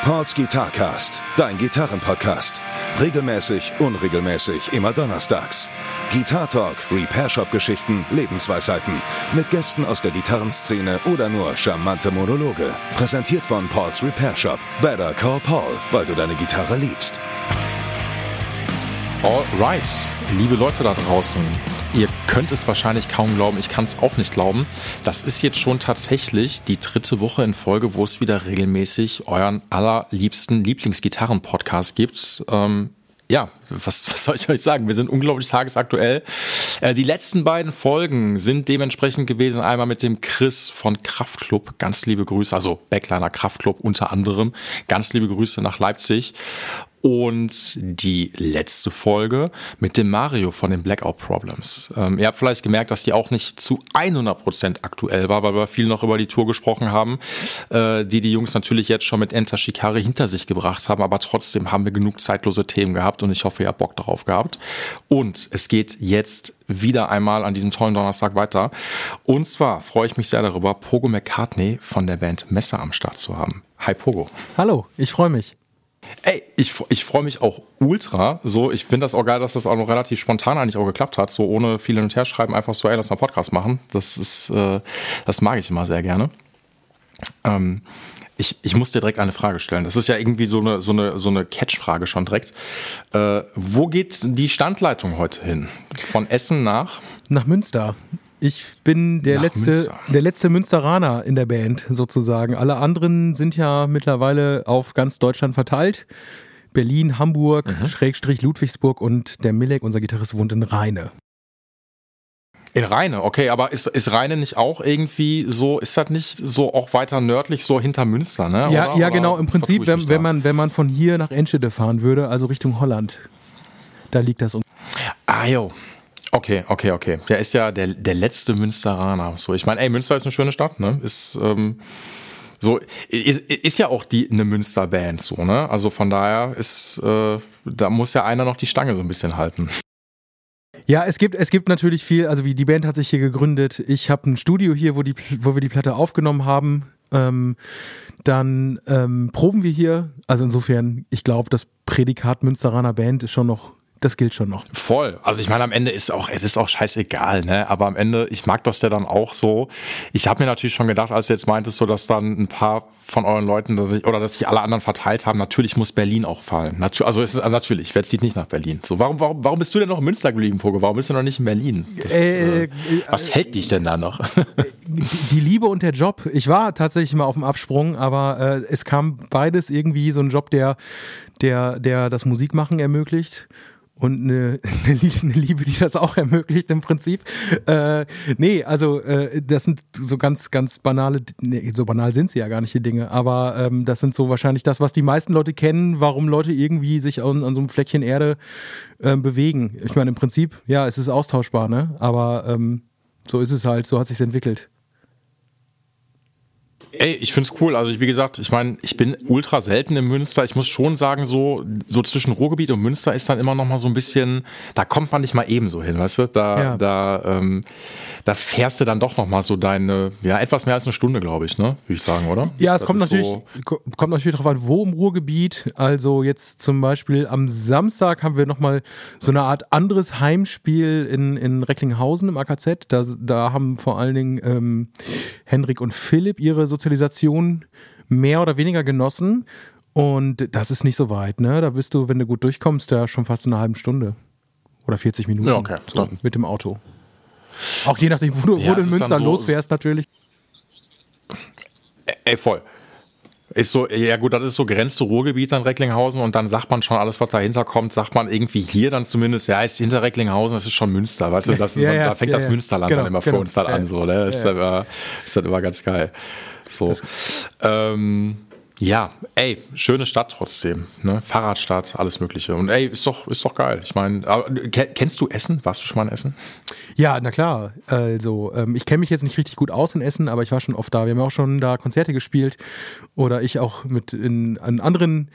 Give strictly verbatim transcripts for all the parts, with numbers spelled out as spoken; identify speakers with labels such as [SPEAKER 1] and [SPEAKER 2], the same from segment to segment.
[SPEAKER 1] Pauls Guitarcast, dein Gitarrenpodcast. Regelmäßig, unregelmäßig, immer donnerstags. Guitar Talk, Repair Shop Geschichten, Lebensweisheiten. Mit Gästen aus der Gitarrenszene oder nur charmante Monologe. Präsentiert von Pauls Repair Shop. Better call Paul, weil du deine Gitarre liebst.
[SPEAKER 2] Alright, liebe Leute da draußen, ihr könnt es wahrscheinlich kaum glauben, ich kann es auch nicht glauben. Das ist jetzt schon tatsächlich die dritte Woche in Folge, wo es wieder regelmäßig euren allerliebsten Lieblingsgitarren-Podcast gibt. Ähm, ja, was, was soll ich euch sagen? Wir sind unglaublich tagesaktuell. Äh, die letzten beiden Folgen sind dementsprechend gewesen, einmal mit dem Chris von Kraftklub, ganz liebe Grüße, also Backliner Kraftklub unter anderem, ganz liebe Grüße nach Leipzig. Und die letzte Folge mit dem Mario von den Blackout Problems. Ähm, ihr habt vielleicht gemerkt, dass die auch nicht zu hundert Prozent aktuell war, weil wir viel noch über die Tour gesprochen haben, äh, die die Jungs natürlich jetzt schon mit Enter Shikari hinter sich gebracht haben, aber trotzdem haben wir genug zeitlose Themen gehabt und ich hoffe, ihr habt Bock darauf gehabt. Und es geht jetzt wieder einmal an diesem tollen Donnerstag weiter. Und zwar freue ich mich sehr darüber, Pogo McCartney von der Band Messer am Start zu haben. Hi Pogo.
[SPEAKER 3] Hallo, ich freue mich.
[SPEAKER 2] Ey, ich, ich freue mich auch ultra. So, ich finde das auch geil, dass das auch noch relativ spontan eigentlich auch geklappt hat. So ohne viel hin und her schreiben, einfach so, ey, lass mal einen Podcast machen. Das ist, äh, das mag ich immer sehr gerne. Ähm, ich, ich muss dir direkt eine Frage stellen. Das ist ja irgendwie so eine, so eine, so eine Catch-Frage schon direkt. Äh, wo geht die Standleitung heute hin? Von Essen nach?
[SPEAKER 3] Nach Münster. Ich bin der letzte, der letzte Münsteraner in der Band sozusagen. Alle anderen sind ja mittlerweile auf ganz Deutschland verteilt. Berlin, Hamburg, mhm. Schrägstrich Ludwigsburg und der Milek, unser Gitarrist, wohnt in Rheine.
[SPEAKER 2] In Rheine, okay, aber ist, ist Rheine nicht auch irgendwie so, ist das nicht so auch weiter nördlich, so hinter Münster, ne?
[SPEAKER 3] Ja,
[SPEAKER 2] oder,
[SPEAKER 3] ja
[SPEAKER 2] oder
[SPEAKER 3] genau, im Prinzip, wenn, wenn, man, wenn man von hier nach Enschede fahren würde, also Richtung Holland, da liegt das.
[SPEAKER 2] Ah, jo. Okay, okay, okay. Der ist ja der, der letzte Münsteraner. So, ich meine, ey, Münster ist eine schöne Stadt, ne? Ist ähm, so ist, ist ja auch die eine Münsterband, so, ne? Also von daher ist äh, da muss ja einer noch die Stange so ein bisschen halten.
[SPEAKER 3] Ja, es gibt es gibt natürlich viel. Also wie die Band hat sich hier gegründet. Ich habe ein Studio hier, wo die wo wir die Platte aufgenommen haben. Ähm, dann ähm, proben wir hier. Also insofern, ich glaube, das Prädikat Münsteraner Band ist schon noch. Das gilt schon noch. Voll.
[SPEAKER 2] Also ich meine, am Ende ist auch, das ist auch scheißegal, ne? Aber am Ende, ich mag das ja dann auch so. Ich habe mir natürlich schon gedacht, als du jetzt meintest, so dass dann ein paar von euren Leuten, dass ich, oder dass sich alle anderen verteilt haben, natürlich muss Berlin auch fallen. Natu- also es ist natürlich, wer zieht nicht nach Berlin? So, warum, warum, warum bist du denn noch in Münster geblieben, Pogo? Warum bist du noch nicht in Berlin? Das, äh, äh, was äh, hält dich denn da noch?
[SPEAKER 3] Die, die Liebe und der Job. Ich war tatsächlich mal auf dem Absprung, aber äh, es kam beides irgendwie so ein Job, der, der, der das Musikmachen ermöglicht. Und eine, eine Liebe, die das auch ermöglicht im Prinzip. Äh, nee, also äh, das sind so ganz, ganz banale, nee, so banal sind sie ja gar nicht, die Dinge, aber ähm, das sind so wahrscheinlich das, was die meisten Leute kennen, warum Leute irgendwie sich an, an so einem Fleckchen Erde äh, bewegen. Ich meine, im Prinzip, ja, es ist austauschbar, ne? Aber ähm, so ist es halt, so hat es sich entwickelt.
[SPEAKER 2] Ey, ich find's cool. Also wie gesagt, ich meine, ich bin ultra selten in Münster. Ich muss schon sagen, so so zwischen Ruhrgebiet und Münster ist dann immer noch mal so ein bisschen, da kommt man nicht mal ebenso hin, weißt du? Da ja. da ähm, da fährst du dann doch noch mal so deine, ja, etwas mehr als eine Stunde, glaube ich, ne? Würde ich sagen, oder?
[SPEAKER 3] Ja, es das kommt natürlich so kommt natürlich darauf an, wo im Ruhrgebiet. Also jetzt zum Beispiel am Samstag haben wir noch mal so eine Art anderes Heimspiel in in Recklinghausen im A K Z. Da da haben vor allen Dingen ähm, Henrik und Philipp ihre Sozialisation mehr oder weniger genossen und das ist nicht so weit, ne? Da bist du, wenn du gut durchkommst, ja schon fast in einer halben Stunde oder vierzig Minuten
[SPEAKER 2] ja, okay.
[SPEAKER 3] so, mit dem Auto. Auch je nachdem, wo du, ja, wo du in Münster so losfährst natürlich.
[SPEAKER 2] Ey, voll. Ist so, ja gut, das ist so Grenze Ruhrgebiet an Recklinghausen und dann sagt man schon, alles was dahinter kommt, sagt man irgendwie hier dann zumindest, ja, ist hinter Recklinghausen, das ist schon Münster, weißt du, das ist, ja, ja, da fängt ja, das ja. Münsterland genau, dann immer genau. für uns dann ja, an, so, ne? Ist, ja, ja. Dann, ist dann immer ganz geil. So. Ähm, ja, ey, schöne Stadt trotzdem, ne? Fahrradstadt, alles Mögliche. Und ey, ist doch, ist doch geil. Ich meine, kennst du Essen? Warst du schon mal in Essen?
[SPEAKER 3] Ja, na klar. Also, ähm, ich kenne mich jetzt nicht richtig gut aus in Essen, aber ich war schon oft da. Wir haben auch schon da Konzerte gespielt oder ich auch mit in, in anderen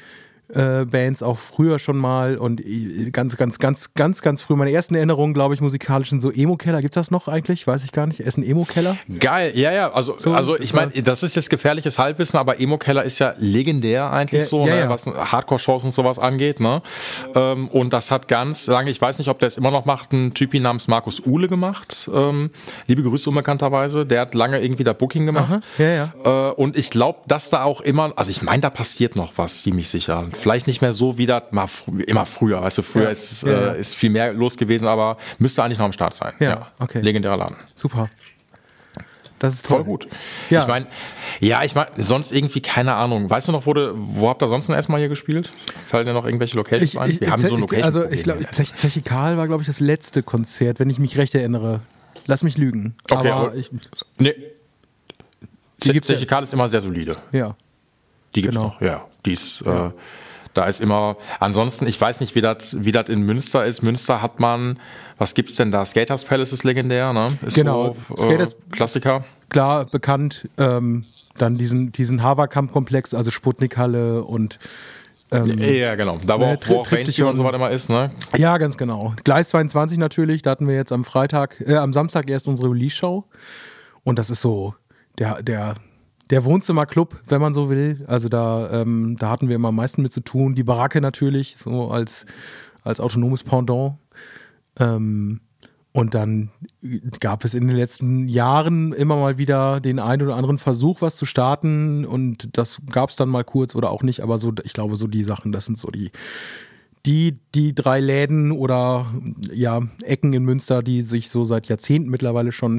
[SPEAKER 3] äh, Bands auch früher schon mal und ganz, ganz, ganz, ganz, ganz früh. Meine ersten Erinnerungen, glaube ich, musikalisch sind so Emo-Keller. Gibt's das noch eigentlich? Weiß ich gar nicht. Essen Emo-Keller?
[SPEAKER 2] Geil, ja, ja. Also, so, also ich meine, das ist jetzt gefährliches Halbwissen, aber Emo-Keller ist ja legendär eigentlich
[SPEAKER 3] ja,
[SPEAKER 2] so,
[SPEAKER 3] ja,
[SPEAKER 2] ne,
[SPEAKER 3] ja.
[SPEAKER 2] was Hardcore-Shows und sowas angeht. Ne? Ähm, und das hat ganz lange, ich weiß nicht, ob der es immer noch macht, ein Typi namens Markus Uhle gemacht. Ähm, liebe Grüße unbekannterweise. Der hat lange irgendwie da Booking gemacht.
[SPEAKER 3] Aha, ja, ja.
[SPEAKER 2] Äh, und ich glaube, dass da auch immer, also ich meine, da passiert noch was, ziemlich sicher. Vielleicht nicht mehr so wie das mal fr- immer früher. Weißt du, früher
[SPEAKER 3] Ja,
[SPEAKER 2] ist,
[SPEAKER 3] ja, ja.
[SPEAKER 2] Äh, ist viel mehr los gewesen, aber müsste eigentlich noch am Start sein.
[SPEAKER 3] Ja, okay.
[SPEAKER 2] Legendärer Laden.
[SPEAKER 3] Super. Das ist toll.
[SPEAKER 2] Voll gut.
[SPEAKER 3] Ja.
[SPEAKER 2] Ich meine, ja, ich meine, sonst irgendwie, keine Ahnung. Weißt du noch, wo, du, wo habt ihr sonst erstmal hier gespielt? Fallen dir noch irgendwelche Locations
[SPEAKER 3] Ich,
[SPEAKER 2] ein?
[SPEAKER 3] ich,
[SPEAKER 2] Wir haben
[SPEAKER 3] ich,
[SPEAKER 2] so ein Location.
[SPEAKER 3] Also ich glaube, Zech- Zechikal war, glaube ich, das letzte Konzert, wenn ich mich recht erinnere. Lass mich lügen.
[SPEAKER 2] Okay,
[SPEAKER 3] aber
[SPEAKER 2] aber-
[SPEAKER 3] ich,
[SPEAKER 2] Nee.
[SPEAKER 3] Die gibt's ja-
[SPEAKER 2] Zechikal ist immer sehr solide.
[SPEAKER 3] ja.
[SPEAKER 2] Die gibt's
[SPEAKER 3] Genau.
[SPEAKER 2] noch, ja. Die ist, äh, da ist immer, ansonsten, ich weiß nicht, wie das wie das in Münster ist. Münster hat man, was gibt's denn da? Skaters Palace ist legendär, ne? Ist
[SPEAKER 3] Genau.
[SPEAKER 2] so,
[SPEAKER 3] Skaters-
[SPEAKER 2] äh, Klassiker.
[SPEAKER 3] Klar, bekannt. Ähm, dann diesen, diesen Haverkamp-Komplex, also Sputnik-Halle und ähm,
[SPEAKER 2] Ja, genau. Da wo
[SPEAKER 3] Ne,
[SPEAKER 2] auch, wo auch
[SPEAKER 3] Tri-
[SPEAKER 2] Rainstorm und so weiter immer ist, ne?
[SPEAKER 3] ja, ganz genau. Gleis zweiundzwanzig natürlich, da hatten wir jetzt am Freitag, äh, am Samstag erst unsere Release-Show. Und das ist so der, der, der Wohnzimmerclub, wenn man so will. Also da, ähm, da hatten wir immer am meisten mit zu tun. Die Baracke natürlich, so als, als autonomes Pendant. Ähm, und dann gab es in den letzten Jahren immer mal wieder den einen oder anderen Versuch, was zu starten. Und das gab es dann mal kurz oder auch nicht. Aber so, ich glaube, so die Sachen, das sind so die, die, die drei Läden oder ja, Ecken in Münster, die sich so seit Jahrzehnten mittlerweile schon.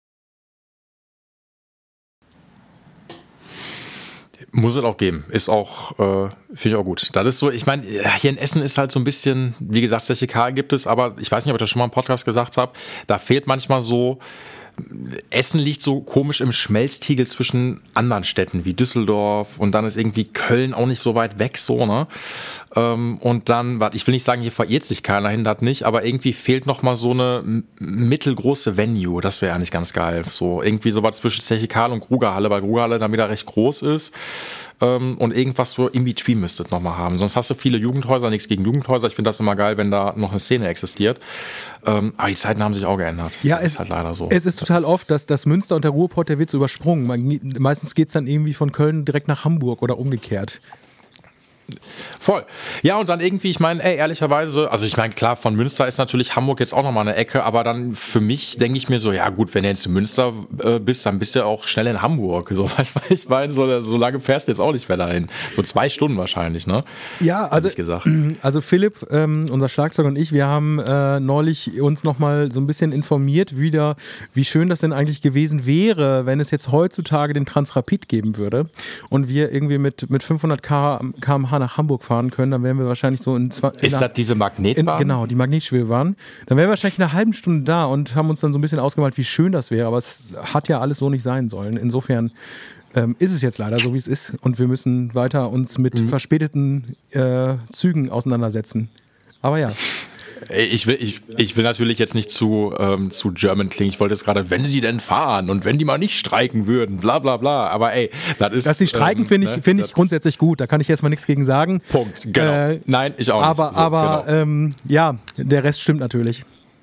[SPEAKER 2] Muss es auch geben. Ist auch, äh, finde ich auch gut. Das ist so, ich meine, hier in Essen ist halt so ein bisschen, wie gesagt, Zechikal gibt es, aber ich weiß nicht, ob ich das schon mal im Podcast gesagt habe, da fehlt manchmal so, Essen liegt so komisch im Schmelztiegel zwischen anderen Städten wie Düsseldorf und dann ist irgendwie Köln auch nicht so weit weg, so, ne? Ähm, und dann, warte, ich will nicht sagen, hier verirrt sich keiner hin, das nicht, aber irgendwie fehlt noch mal so eine m- mittelgroße Venue, das wäre eigentlich ganz geil. So, irgendwie so was zwischen Zechikal und Grugerhalle, weil Grugerhalle dann wieder recht groß ist. Ähm, und irgendwas so in between müsstet noch mal haben. Sonst hast du viele Jugendhäuser, nichts gegen Jugendhäuser. Ich finde das immer geil, wenn da noch eine Szene existiert. Ähm, aber die Zeiten haben sich auch geändert.
[SPEAKER 3] Ja,
[SPEAKER 2] das
[SPEAKER 3] es
[SPEAKER 2] ist halt leider so.
[SPEAKER 3] Es ist total oft, dass das Münster und der Ruhrpott, der wird so übersprungen. Man, meistens geht es dann irgendwie von Köln direkt nach Hamburg oder umgekehrt.
[SPEAKER 2] Voll. Ja, und dann irgendwie, ich meine, ey, ehrlicherweise, also ich meine, klar, von Münster ist natürlich Hamburg jetzt auch nochmal eine Ecke, aber dann für mich denke ich mir so, ja gut, wenn du jetzt in Münster äh, bist, dann bist du auch schnell in Hamburg. So, weißt du, ich meine, so, so lange fährst du jetzt auch nicht mehr dahin. So zwei Stunden wahrscheinlich, ne?
[SPEAKER 3] Ja, also,
[SPEAKER 2] Hätte ich gesagt.
[SPEAKER 3] also Philipp, ähm, unser Schlagzeuger und ich, wir haben äh, neulich uns nochmal so ein bisschen informiert, wieder, wie schön das denn eigentlich gewesen wäre, wenn es jetzt heutzutage den Transrapid geben würde und wir irgendwie mit, mit fünfhundert Kilometer pro Stunde nach Hamburg fahren können, dann wären wir wahrscheinlich so in... Zwei,
[SPEAKER 2] Ist
[SPEAKER 3] in
[SPEAKER 2] das diese
[SPEAKER 3] in,
[SPEAKER 2] Magnetbahn?
[SPEAKER 3] genau, die Magnetschwebebahn. Dann wären wir wahrscheinlich eine halbe Stunde da und haben uns dann so ein bisschen ausgemalt, wie schön das wäre, aber es hat ja alles so nicht sein sollen. Insofern ähm, ist es jetzt leider so, wie es ist und wir müssen weiter uns mit
[SPEAKER 2] Mhm.
[SPEAKER 3] verspäteten äh, Zügen auseinandersetzen. Aber ja.
[SPEAKER 2] Ey, Ich will, ich, ich will natürlich jetzt nicht zu, ähm, zu German klingen. Ich wollte jetzt gerade, wenn sie denn fahren und wenn die mal nicht streiken würden, bla bla bla. Aber ey, das ist.
[SPEAKER 3] Dass die streiken,
[SPEAKER 2] ähm,
[SPEAKER 3] finde ich,
[SPEAKER 2] ne,
[SPEAKER 3] find ich
[SPEAKER 2] das-
[SPEAKER 3] grundsätzlich gut. Da kann ich erstmal nichts gegen sagen.
[SPEAKER 2] Punkt, genau.
[SPEAKER 3] Äh,
[SPEAKER 2] Nein, ich auch
[SPEAKER 3] Aber,
[SPEAKER 2] nicht. So,
[SPEAKER 3] aber
[SPEAKER 2] genau.
[SPEAKER 3] ähm, ja, der Rest stimmt natürlich.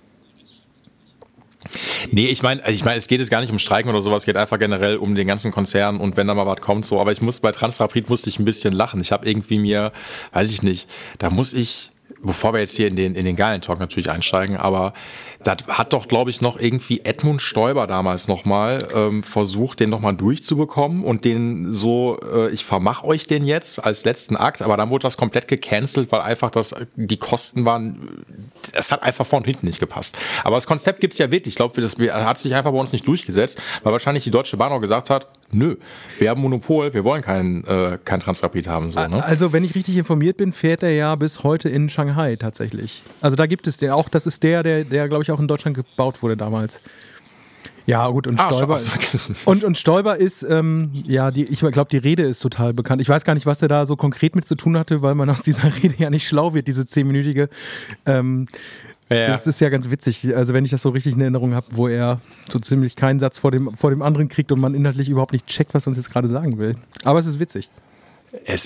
[SPEAKER 2] Nee, ich meine, ich meine, es geht jetzt gar nicht um Streiken oder sowas, es geht einfach generell um den ganzen Konzern und wenn da mal was kommt, so. Aber ich muss bei Transrapid musste ich ein bisschen lachen. Ich habe irgendwie mir, weiß ich nicht, da muss ich, bevor wir jetzt hier in den, in den geilen Talk natürlich einsteigen, aber das hat doch, glaube ich, noch irgendwie Edmund Stoiber damals nochmal ähm, versucht, den nochmal durchzubekommen und den so, äh, ich vermach euch den jetzt als letzten Akt, aber dann wurde das komplett gecancelt, weil einfach das, die Kosten waren, es hat einfach vorne und hinten nicht gepasst. Aber das Konzept gibt's ja wirklich, ich glaube, das hat sich einfach bei uns nicht durchgesetzt, weil wahrscheinlich die Deutsche Bahn auch gesagt hat, nö, wir haben Monopol, wir wollen kein, äh, kein Transrapid haben. So, ne?
[SPEAKER 3] Also, wenn ich richtig informiert bin, fährt er ja bis heute in Shanghai tatsächlich. Also, da gibt es den auch. Das ist der, der, der glaube ich, auch in Deutschland gebaut wurde damals. Ja, gut, und
[SPEAKER 2] Ah,
[SPEAKER 3] Stoiber.
[SPEAKER 2] schau-
[SPEAKER 3] und, und Stoiber ist, ähm, ja, die, ich glaube, die Rede ist total bekannt. Ich weiß gar nicht, was er da so konkret mit zu tun hatte, weil man aus dieser Rede ja nicht schlau wird, diese zehnminütige. Ähm,
[SPEAKER 2] Ja.
[SPEAKER 3] Das ist ja ganz witzig. Also, wenn ich das so richtig in Erinnerung habe, wo er so ziemlich keinen Satz vor dem, vor dem anderen kriegt und man inhaltlich überhaupt nicht checkt, was er uns jetzt gerade sagen will. Aber es ist witzig.
[SPEAKER 2] Es ist,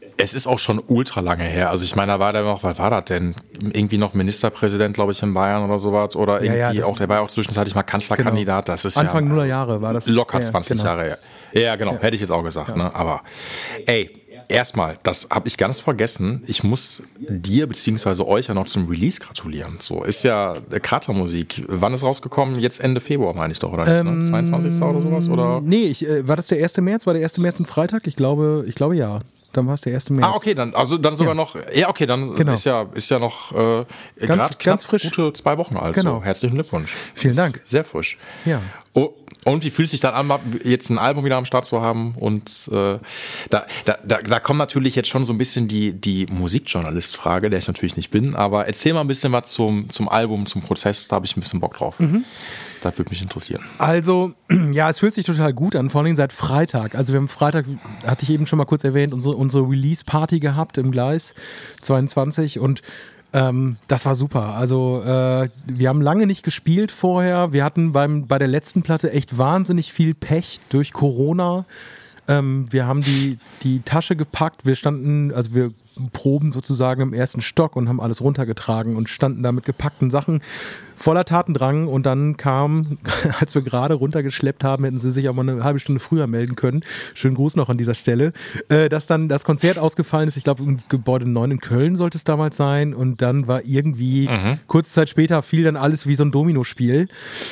[SPEAKER 2] Es ist auch schon ultra lange her. Also ich meine, da war der noch, was war das denn? Irgendwie noch Ministerpräsident, glaube ich, in Bayern oder sowas. Oder irgendwie
[SPEAKER 3] ja, ja,
[SPEAKER 2] auch, der war ja auch zwischenzeitlich mal Kanzlerkandidat. Das ist
[SPEAKER 3] Anfang
[SPEAKER 2] ja
[SPEAKER 3] Nuller Jahre war das.
[SPEAKER 2] locker
[SPEAKER 3] ja,
[SPEAKER 2] zwanzig
[SPEAKER 3] genau.
[SPEAKER 2] Jahre her. Ja, genau, ja. Hätte ich jetzt auch gesagt. Ja. Ne? Aber ey, erstmal, das habe ich ganz vergessen. Ich muss dir bzw. euch ja noch zum Release gratulieren. So ist ja Kratermusik. Wann ist rausgekommen? Jetzt Ende Februar, meine ich doch, oder nicht?
[SPEAKER 3] Ähm,
[SPEAKER 2] ne? zweiundzwanzigsten oder sowas? Oder?
[SPEAKER 3] Nee, ich, äh, war das der erste März? War der erste März ein Freitag? Ich glaube, ich glaube ja. Dann war es der erste März.
[SPEAKER 2] Ah, okay, dann also dann sogar ja. noch. Ja, okay, dann genau. ist ja ist ja noch äh, gerade
[SPEAKER 3] ganz frisch,
[SPEAKER 2] gute zwei Wochen alt.
[SPEAKER 3] Genau.
[SPEAKER 2] So, herzlichen Glückwunsch.
[SPEAKER 3] Vielen Dank.
[SPEAKER 2] Sehr frisch.
[SPEAKER 3] Ja.
[SPEAKER 2] Oh, und wie fühlt es sich dann an, jetzt ein Album wieder am Start zu haben? Und äh, da, da, da, da kommt natürlich jetzt schon so ein bisschen die, die Musikjournalist-Frage, der ich natürlich nicht bin, aber erzähl mal ein bisschen was zum, zum Album, zum Prozess, da habe ich ein bisschen Bock drauf. Mhm. Das würde mich interessieren.
[SPEAKER 3] Also, ja, es fühlt sich total gut an, vor allem seit Freitag. Also wir haben Freitag, hatte ich eben schon mal kurz erwähnt, unsere, unsere Release-Party gehabt im Gleis zweiundzwanzig und ähm, das war super. Also äh, wir haben lange nicht gespielt vorher. Wir hatten beim, bei der letzten Platte echt wahnsinnig viel Pech durch Corona. Ähm, wir haben die, die Tasche gepackt. Wir standen, also wir proben sozusagen im ersten Stock und haben alles runtergetragen und standen da mit gepackten Sachen voller Tatendrang und dann kam, als wir gerade runtergeschleppt haben, hätten sie sich auch mal eine halbe Stunde früher melden können. Schönen Gruß noch an dieser Stelle. Äh, dass dann das Konzert ausgefallen ist, ich glaube im Gebäude neun in Köln sollte es damals sein und dann war irgendwie, mhm. kurze Zeit später fiel dann alles wie so ein Dominospiel.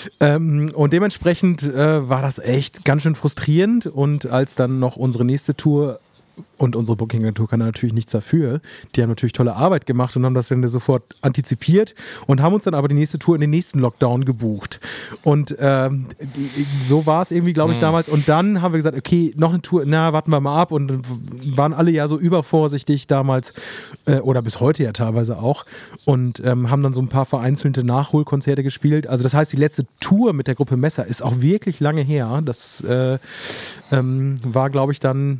[SPEAKER 3] Ähm, und dementsprechend äh, war das echt ganz schön frustrierend und als dann noch unsere nächste Tour und unsere Booking-Agentur kann natürlich nichts dafür. Die haben natürlich tolle Arbeit gemacht und haben das dann sofort antizipiert und haben uns dann aber die nächste Tour in den nächsten Lockdown gebucht. Und ähm, so war es irgendwie, glaube ich, mhm. damals. Und dann haben wir gesagt, okay, noch eine Tour, na, warten wir mal ab. Und waren alle ja so übervorsichtig damals äh, oder bis heute ja teilweise auch. Und ähm, haben dann so ein paar vereinzelte Nachholkonzerte gespielt. Also das heißt, die letzte Tour mit der Gruppe Messer ist auch wirklich lange her. Das äh, ähm, war, glaube ich, dann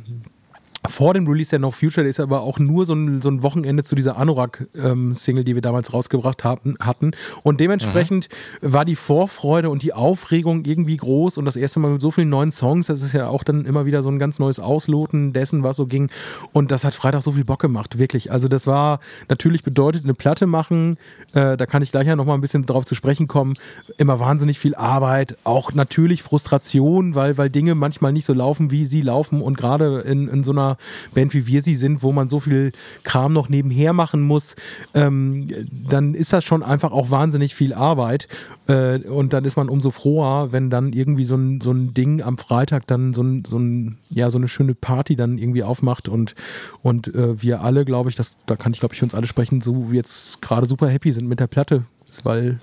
[SPEAKER 3] vor dem Release der No Future, der ist aber auch nur so ein, so ein Wochenende zu dieser Anorak-Single, ähm, die wir damals rausgebracht hatten. hatten. Und dementsprechend mhm. war die Vorfreude und die Aufregung irgendwie groß und das erste Mal mit so vielen neuen Songs, das ist ja auch dann immer wieder so ein ganz neues Ausloten dessen, was so ging. Und das hat Freitag so viel Bock gemacht, wirklich. Also das war natürlich bedeutet eine Platte machen, äh, da kann ich gleich ja nochmal ein bisschen drauf zu sprechen kommen, immer wahnsinnig viel Arbeit, auch natürlich Frustration, weil, weil Dinge manchmal nicht so laufen, wie sie laufen und gerade in, in so einer Band wie wir sie sind, wo man so viel Kram noch nebenher machen muss, ähm, dann ist das schon einfach auch wahnsinnig viel Arbeit äh, und dann ist man umso froher, wenn dann irgendwie so ein, so ein Ding am Freitag dann so, ein, so, ein, ja, so eine schöne Party dann irgendwie aufmacht und, und äh, wir alle, glaube ich, das, da kann ich glaube ich für uns alle sprechen, so jetzt gerade super happy sind mit der Platte, weil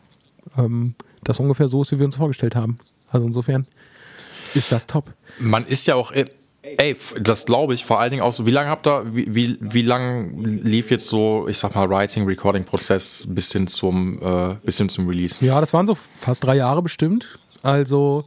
[SPEAKER 3] ähm, das ungefähr so ist, wie wir uns vorgestellt haben. Also insofern ist das top.
[SPEAKER 2] Man ist ja auch Ey, das glaube ich vor allen Dingen auch so. Wie lange habt ihr, wie, wie, wie lange lief jetzt so, ich sag mal, Writing, Recording-Prozess bis hin zum, äh, bis hin zum Release?
[SPEAKER 3] Ja, das waren so fast drei Jahre bestimmt. Also,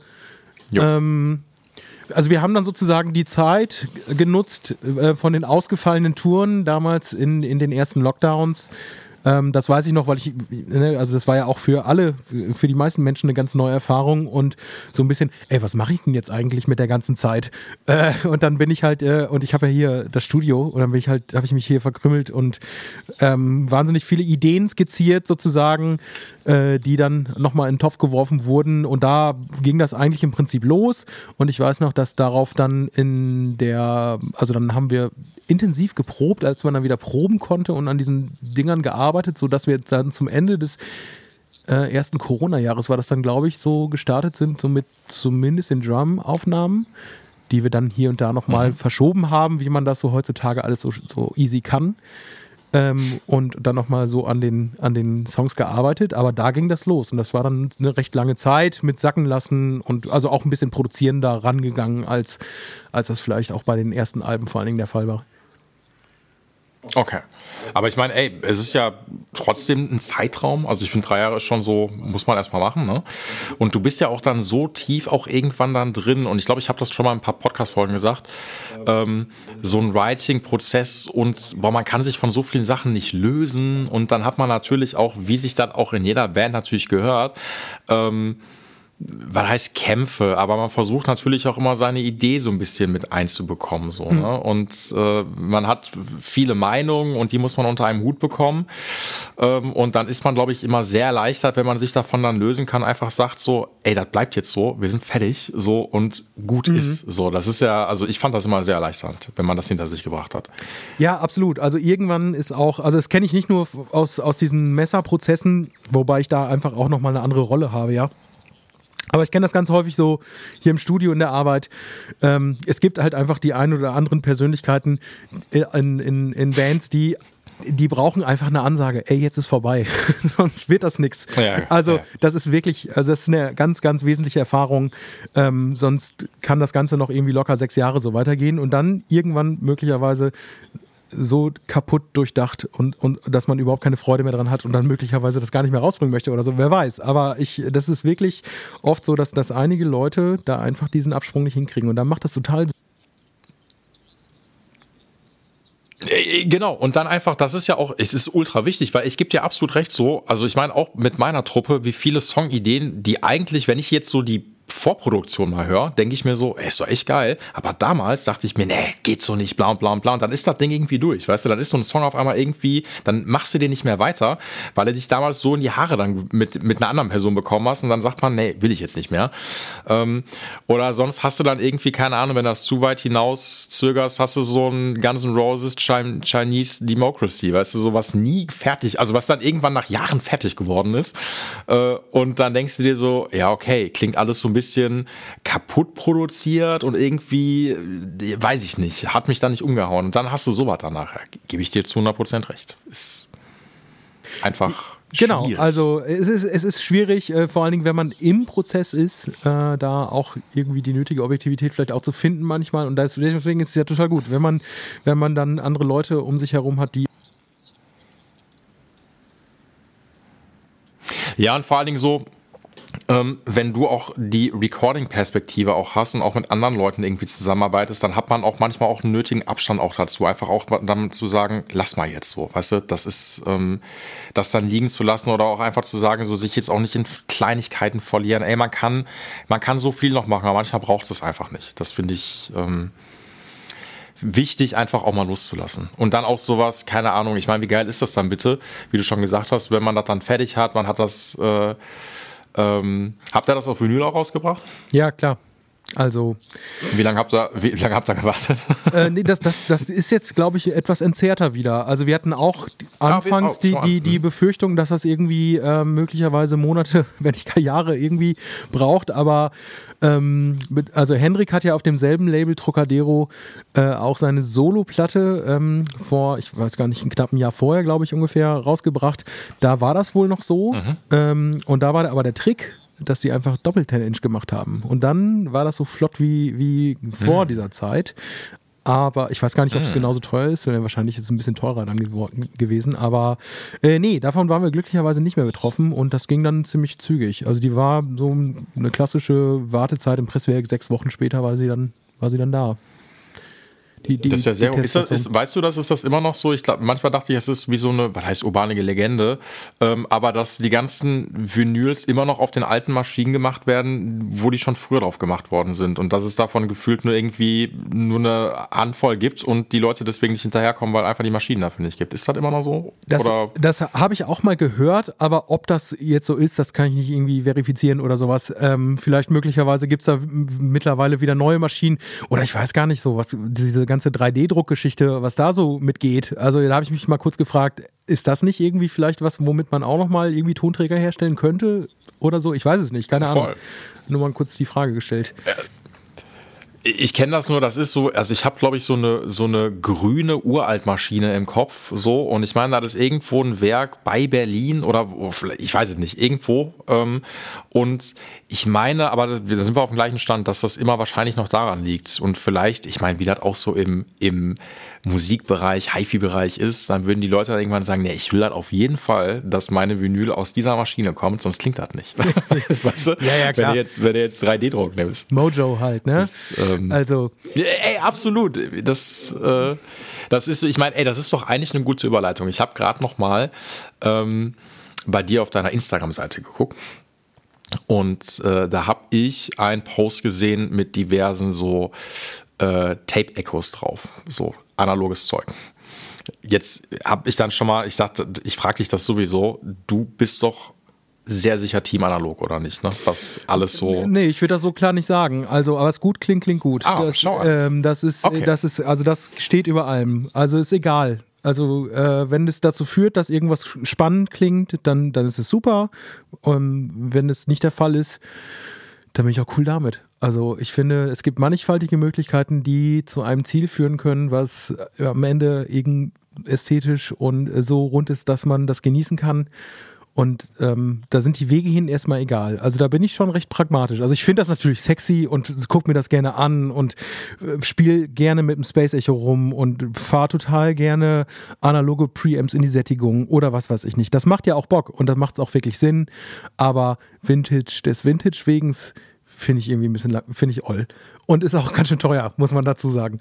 [SPEAKER 3] ähm, also wir haben dann sozusagen die Zeit genutzt äh, von den ausgefallenen Touren damals in, in den ersten Lockdowns. Ähm, das weiß ich noch, weil ich, ne, also das war ja auch für alle, für die meisten Menschen eine ganz neue Erfahrung und so ein bisschen, ey, was mache ich denn jetzt eigentlich mit der ganzen Zeit? Äh, und dann bin ich halt, äh, und ich habe ja hier das Studio und dann bin ich halt, habe ich mich hier verkrümmelt und ähm, wahnsinnig viele Ideen skizziert sozusagen, äh, die dann nochmal in den Topf geworfen wurden und da ging das eigentlich im Prinzip los und ich weiß noch, dass darauf dann in der, also dann haben wir intensiv geprobt, als man dann wieder proben konnte und an diesen Dingern gearbeitet, sodass wir dann zum Ende des äh, ersten Corona-Jahres war das dann, glaube ich, so gestartet sind, so mit zumindest den Drum-Aufnahmen, die wir dann hier und da nochmal mhm. verschoben haben, wie man das so heutzutage alles so, so easy kann. Ähm, und dann nochmal so an den, an den Songs gearbeitet, aber da ging das los und das war dann eine recht lange Zeit mit Sacken lassen und also auch ein bisschen produzierender rangegangen, als, als das vielleicht auch bei den ersten Alben vor allen Dingen der Fall war.
[SPEAKER 2] Okay. Aber ich meine, ey, es ist ja trotzdem ein Zeitraum. Also ich finde, drei Jahre ist schon so, muss man erstmal machen, ne? Und du bist ja auch dann so tief auch irgendwann dann drin. Und ich glaube, ich habe das schon mal in ein paar Podcast-Folgen gesagt. Ähm, so ein Writing-Prozess und boah, man kann sich von so vielen Sachen nicht lösen. Und dann hat man natürlich auch, wie sich dann auch in jeder Band natürlich gehört, ähm, was heißt Kämpfe, aber man versucht natürlich auch immer seine Idee so ein bisschen mit einzubekommen. So, mhm. ne? Und äh, man hat viele Meinungen und die muss man unter einem Hut bekommen. Ähm, und dann ist man, glaube ich, immer sehr erleichtert, wenn man sich davon dann lösen kann, einfach sagt so, ey, das bleibt jetzt so, wir sind fertig, so und gut mhm. ist. So, das ist ja, also ich fand das immer sehr erleichternd, wenn man das hinter sich gebracht hat.
[SPEAKER 3] Ja, absolut. Also irgendwann ist auch, also das kenne ich nicht nur aus, aus diesen Messerprozessen, wobei ich da einfach auch nochmal eine andere Rolle habe, ja. Aber ich kenne das ganz häufig so hier im Studio in der Arbeit. Ähm, es gibt halt einfach die ein oder anderen Persönlichkeiten in, in, in Bands, die die brauchen einfach eine Ansage, ey, jetzt ist vorbei, sonst wird das nichts. Ja, also ja. das ist wirklich, also das ist eine ganz, ganz wesentliche Erfahrung, ähm, sonst kann das Ganze noch irgendwie locker sechs Jahre so weitergehen und dann irgendwann möglicherweise so kaputt durchdacht und, und dass man überhaupt keine Freude mehr dran hat und dann möglicherweise das gar nicht mehr rausbringen möchte oder so, wer weiß. Aber ich, das ist wirklich oft so, dass, dass einige Leute da einfach diesen Absprung nicht hinkriegen und dann macht das total Sinn.
[SPEAKER 2] Genau, und dann einfach, das ist ja auch, es ist ultra wichtig, weil ich gebe dir absolut recht so, also ich meine auch mit meiner Truppe, wie viele Songideen, die eigentlich, wenn ich jetzt so die Vorproduktion mal höre, denke ich mir so, ey, ist doch echt geil. Aber damals dachte ich mir, nee, geht so nicht, bla bla bla. Und dann ist das Ding irgendwie durch, weißt du, dann ist so ein Song auf einmal irgendwie, dann machst du den nicht mehr weiter, weil er dich damals so in die Haare dann mit, mit einer anderen Person bekommen hast und dann sagt man, nee, will ich jetzt nicht mehr. Ähm, oder sonst hast du dann irgendwie, keine Ahnung, wenn das zu weit hinaus zögerst, hast du so ein Guns N' Roses Chinese Democracy, weißt du, so was nie fertig, also was dann irgendwann nach Jahren fertig geworden ist. Äh, und dann denkst du dir so, ja, okay, klingt alles so ein bisschen kaputt produziert und irgendwie, weiß ich nicht, hat mich da nicht umgehauen. Und dann hast du sowas danach. Ja, gebe ich dir zu hundert Prozent recht. Ist einfach
[SPEAKER 3] genau,
[SPEAKER 2] schwierig.
[SPEAKER 3] Also es ist, es ist schwierig, äh, vor allen Dingen, wenn man im Prozess ist, äh, da auch irgendwie die nötige Objektivität vielleicht auch zu finden manchmal. Und deswegen ist es ja total gut, wenn man, wenn man dann andere Leute um sich herum hat, die
[SPEAKER 2] ja, und vor allen Dingen so, Ähm, wenn du auch die Recording-Perspektive auch hast und auch mit anderen Leuten irgendwie zusammenarbeitest, dann hat man auch manchmal auch einen nötigen Abstand auch dazu, einfach auch dann zu sagen, lass mal jetzt so, weißt du, das ist, ähm, das dann liegen zu lassen oder auch einfach zu sagen, so sich jetzt auch nicht in Kleinigkeiten verlieren, ey, man kann, man kann so viel noch machen, aber manchmal braucht es einfach nicht. Das finde ich, ähm, wichtig, einfach auch mal loszulassen. Und dann auch sowas, keine Ahnung, ich meine, wie geil ist das dann bitte, wie du schon gesagt hast, wenn man das dann fertig hat, man hat das, äh, Ähm, habt ihr das auf Vinyl auch rausgebracht?
[SPEAKER 3] Ja, klar. Also.
[SPEAKER 2] Wie lange habt ihr, wie lange habt ihr gewartet?
[SPEAKER 3] Äh, nee, das, das, das ist jetzt, glaube ich, etwas entzerrter wieder. Also wir hatten auch anfangs die, die, die Befürchtung, dass das irgendwie äh, möglicherweise Monate, wenn nicht gar Jahre irgendwie braucht. Aber ähm, also Hendrik hat ja auf demselben Label Trocadero äh, auch seine Solo-Platte ähm, vor, ich weiß gar nicht, ein knappen Jahr vorher, glaube ich, ungefähr rausgebracht. Da war das wohl noch so. Mhm. Ähm, und da war aber der Trick, dass die einfach doppelt zehn Inch gemacht haben. Und dann war das so flott wie, wie vor mhm. dieser Zeit. Aber ich weiß gar nicht, ob es mhm. genauso teuer ist. Wahrscheinlich ist es ein bisschen teurer dann gew- gewesen. Aber äh, nee, davon waren wir glücklicherweise nicht mehr betroffen. Und das ging dann ziemlich zügig. Also die war so eine klassische Wartezeit im Presswerk. Sechs Wochen später war sie dann, war sie dann da. Die, die,
[SPEAKER 2] das ist ja sehr, ist das, ist, weißt du, das ist das immer noch so? Ich glaube, manchmal dachte ich, es ist wie so eine, was heißt urbane Legende, ähm, aber dass die ganzen Vinyls immer noch auf den alten Maschinen gemacht werden, wo die schon früher drauf gemacht worden sind und dass es davon gefühlt nur irgendwie nur eine Handvoll gibt und die Leute deswegen nicht hinterherkommen, weil einfach die Maschinen dafür nicht gibt. Ist das immer noch so?
[SPEAKER 3] Das, das habe ich auch mal gehört, aber ob das jetzt so ist, das kann ich nicht irgendwie verifizieren oder sowas. Ähm, vielleicht möglicherweise gibt es da mittlerweile wieder neue Maschinen oder ich weiß gar nicht so, was diese ganze drei D-Druckgeschichte, was da so mitgeht. Also da habe ich mich mal kurz gefragt, ist das nicht irgendwie vielleicht was, womit man auch nochmal irgendwie Tonträger herstellen könnte oder so? Ich weiß es nicht, keine Voll. Ahnung. Nur mal kurz die Frage gestellt.
[SPEAKER 2] Ja. Ich kenne das nur, das ist so, also ich habe, glaube ich, so eine so eine grüne Uraltmaschine im Kopf, so, und ich meine, da ist irgendwo ein Werk bei Berlin oder ich weiß es nicht, irgendwo, ähm, und ich meine, aber da sind wir auf dem gleichen Stand, dass das immer wahrscheinlich noch daran liegt und vielleicht, ich meine, wie das auch so im, im Musikbereich, Hi-Fi-Bereich ist, dann würden die Leute dann irgendwann sagen, nee, ich will halt auf jeden Fall, dass meine Vinyl aus dieser Maschine kommt, sonst klingt das nicht. Weißt du?
[SPEAKER 3] Ja, ja, klar.
[SPEAKER 2] Wenn du jetzt, wenn du jetzt drei D-Druck nimmst.
[SPEAKER 3] Mojo halt, ne?
[SPEAKER 2] Das, ähm,
[SPEAKER 3] also.
[SPEAKER 2] Ey, absolut. Das, äh, das ist so, ich meine, ey, das ist doch eigentlich eine gute Überleitung. Ich habe gerade noch mal ähm, bei dir auf deiner Instagram-Seite geguckt. Und äh, da habe ich einen Post gesehen mit diversen so äh, Tape-Echos drauf, so analoges Zeug. Jetzt habe ich dann schon mal, ich dachte, ich frage dich das sowieso, du bist doch sehr sicher Team analog, oder nicht? Ne? Was alles so.
[SPEAKER 3] Nee, ich würde das so klar nicht sagen. Also, aber es gut klingt, klingt gut.
[SPEAKER 2] Ah,
[SPEAKER 3] das,
[SPEAKER 2] schau an.
[SPEAKER 3] ähm, das ist,
[SPEAKER 2] Okay.
[SPEAKER 3] das ist, also das steht über allem. Also ist egal. Also äh, wenn es dazu führt, dass irgendwas spannend klingt, dann, dann ist es super. Und wenn es nicht der Fall ist, dann bin ich auch cool damit. Also ich finde, es gibt mannigfaltige Möglichkeiten, die zu einem Ziel führen können, was am Ende eben ästhetisch und so rund ist, dass man das genießen kann. Und ähm, da sind die Wege hin erstmal egal. Also da bin ich schon recht pragmatisch. Also ich finde das natürlich sexy und gucke mir das gerne an und äh, spiele gerne mit dem Space Echo rum und fahre total gerne analoge Preamps in die Sättigung oder was weiß ich nicht. Das macht ja auch Bock und das macht es auch wirklich Sinn. Aber Vintage des Vintage-Wegens finde ich irgendwie ein bisschen, finde ich oll. Und ist auch ganz schön teuer, muss man dazu sagen.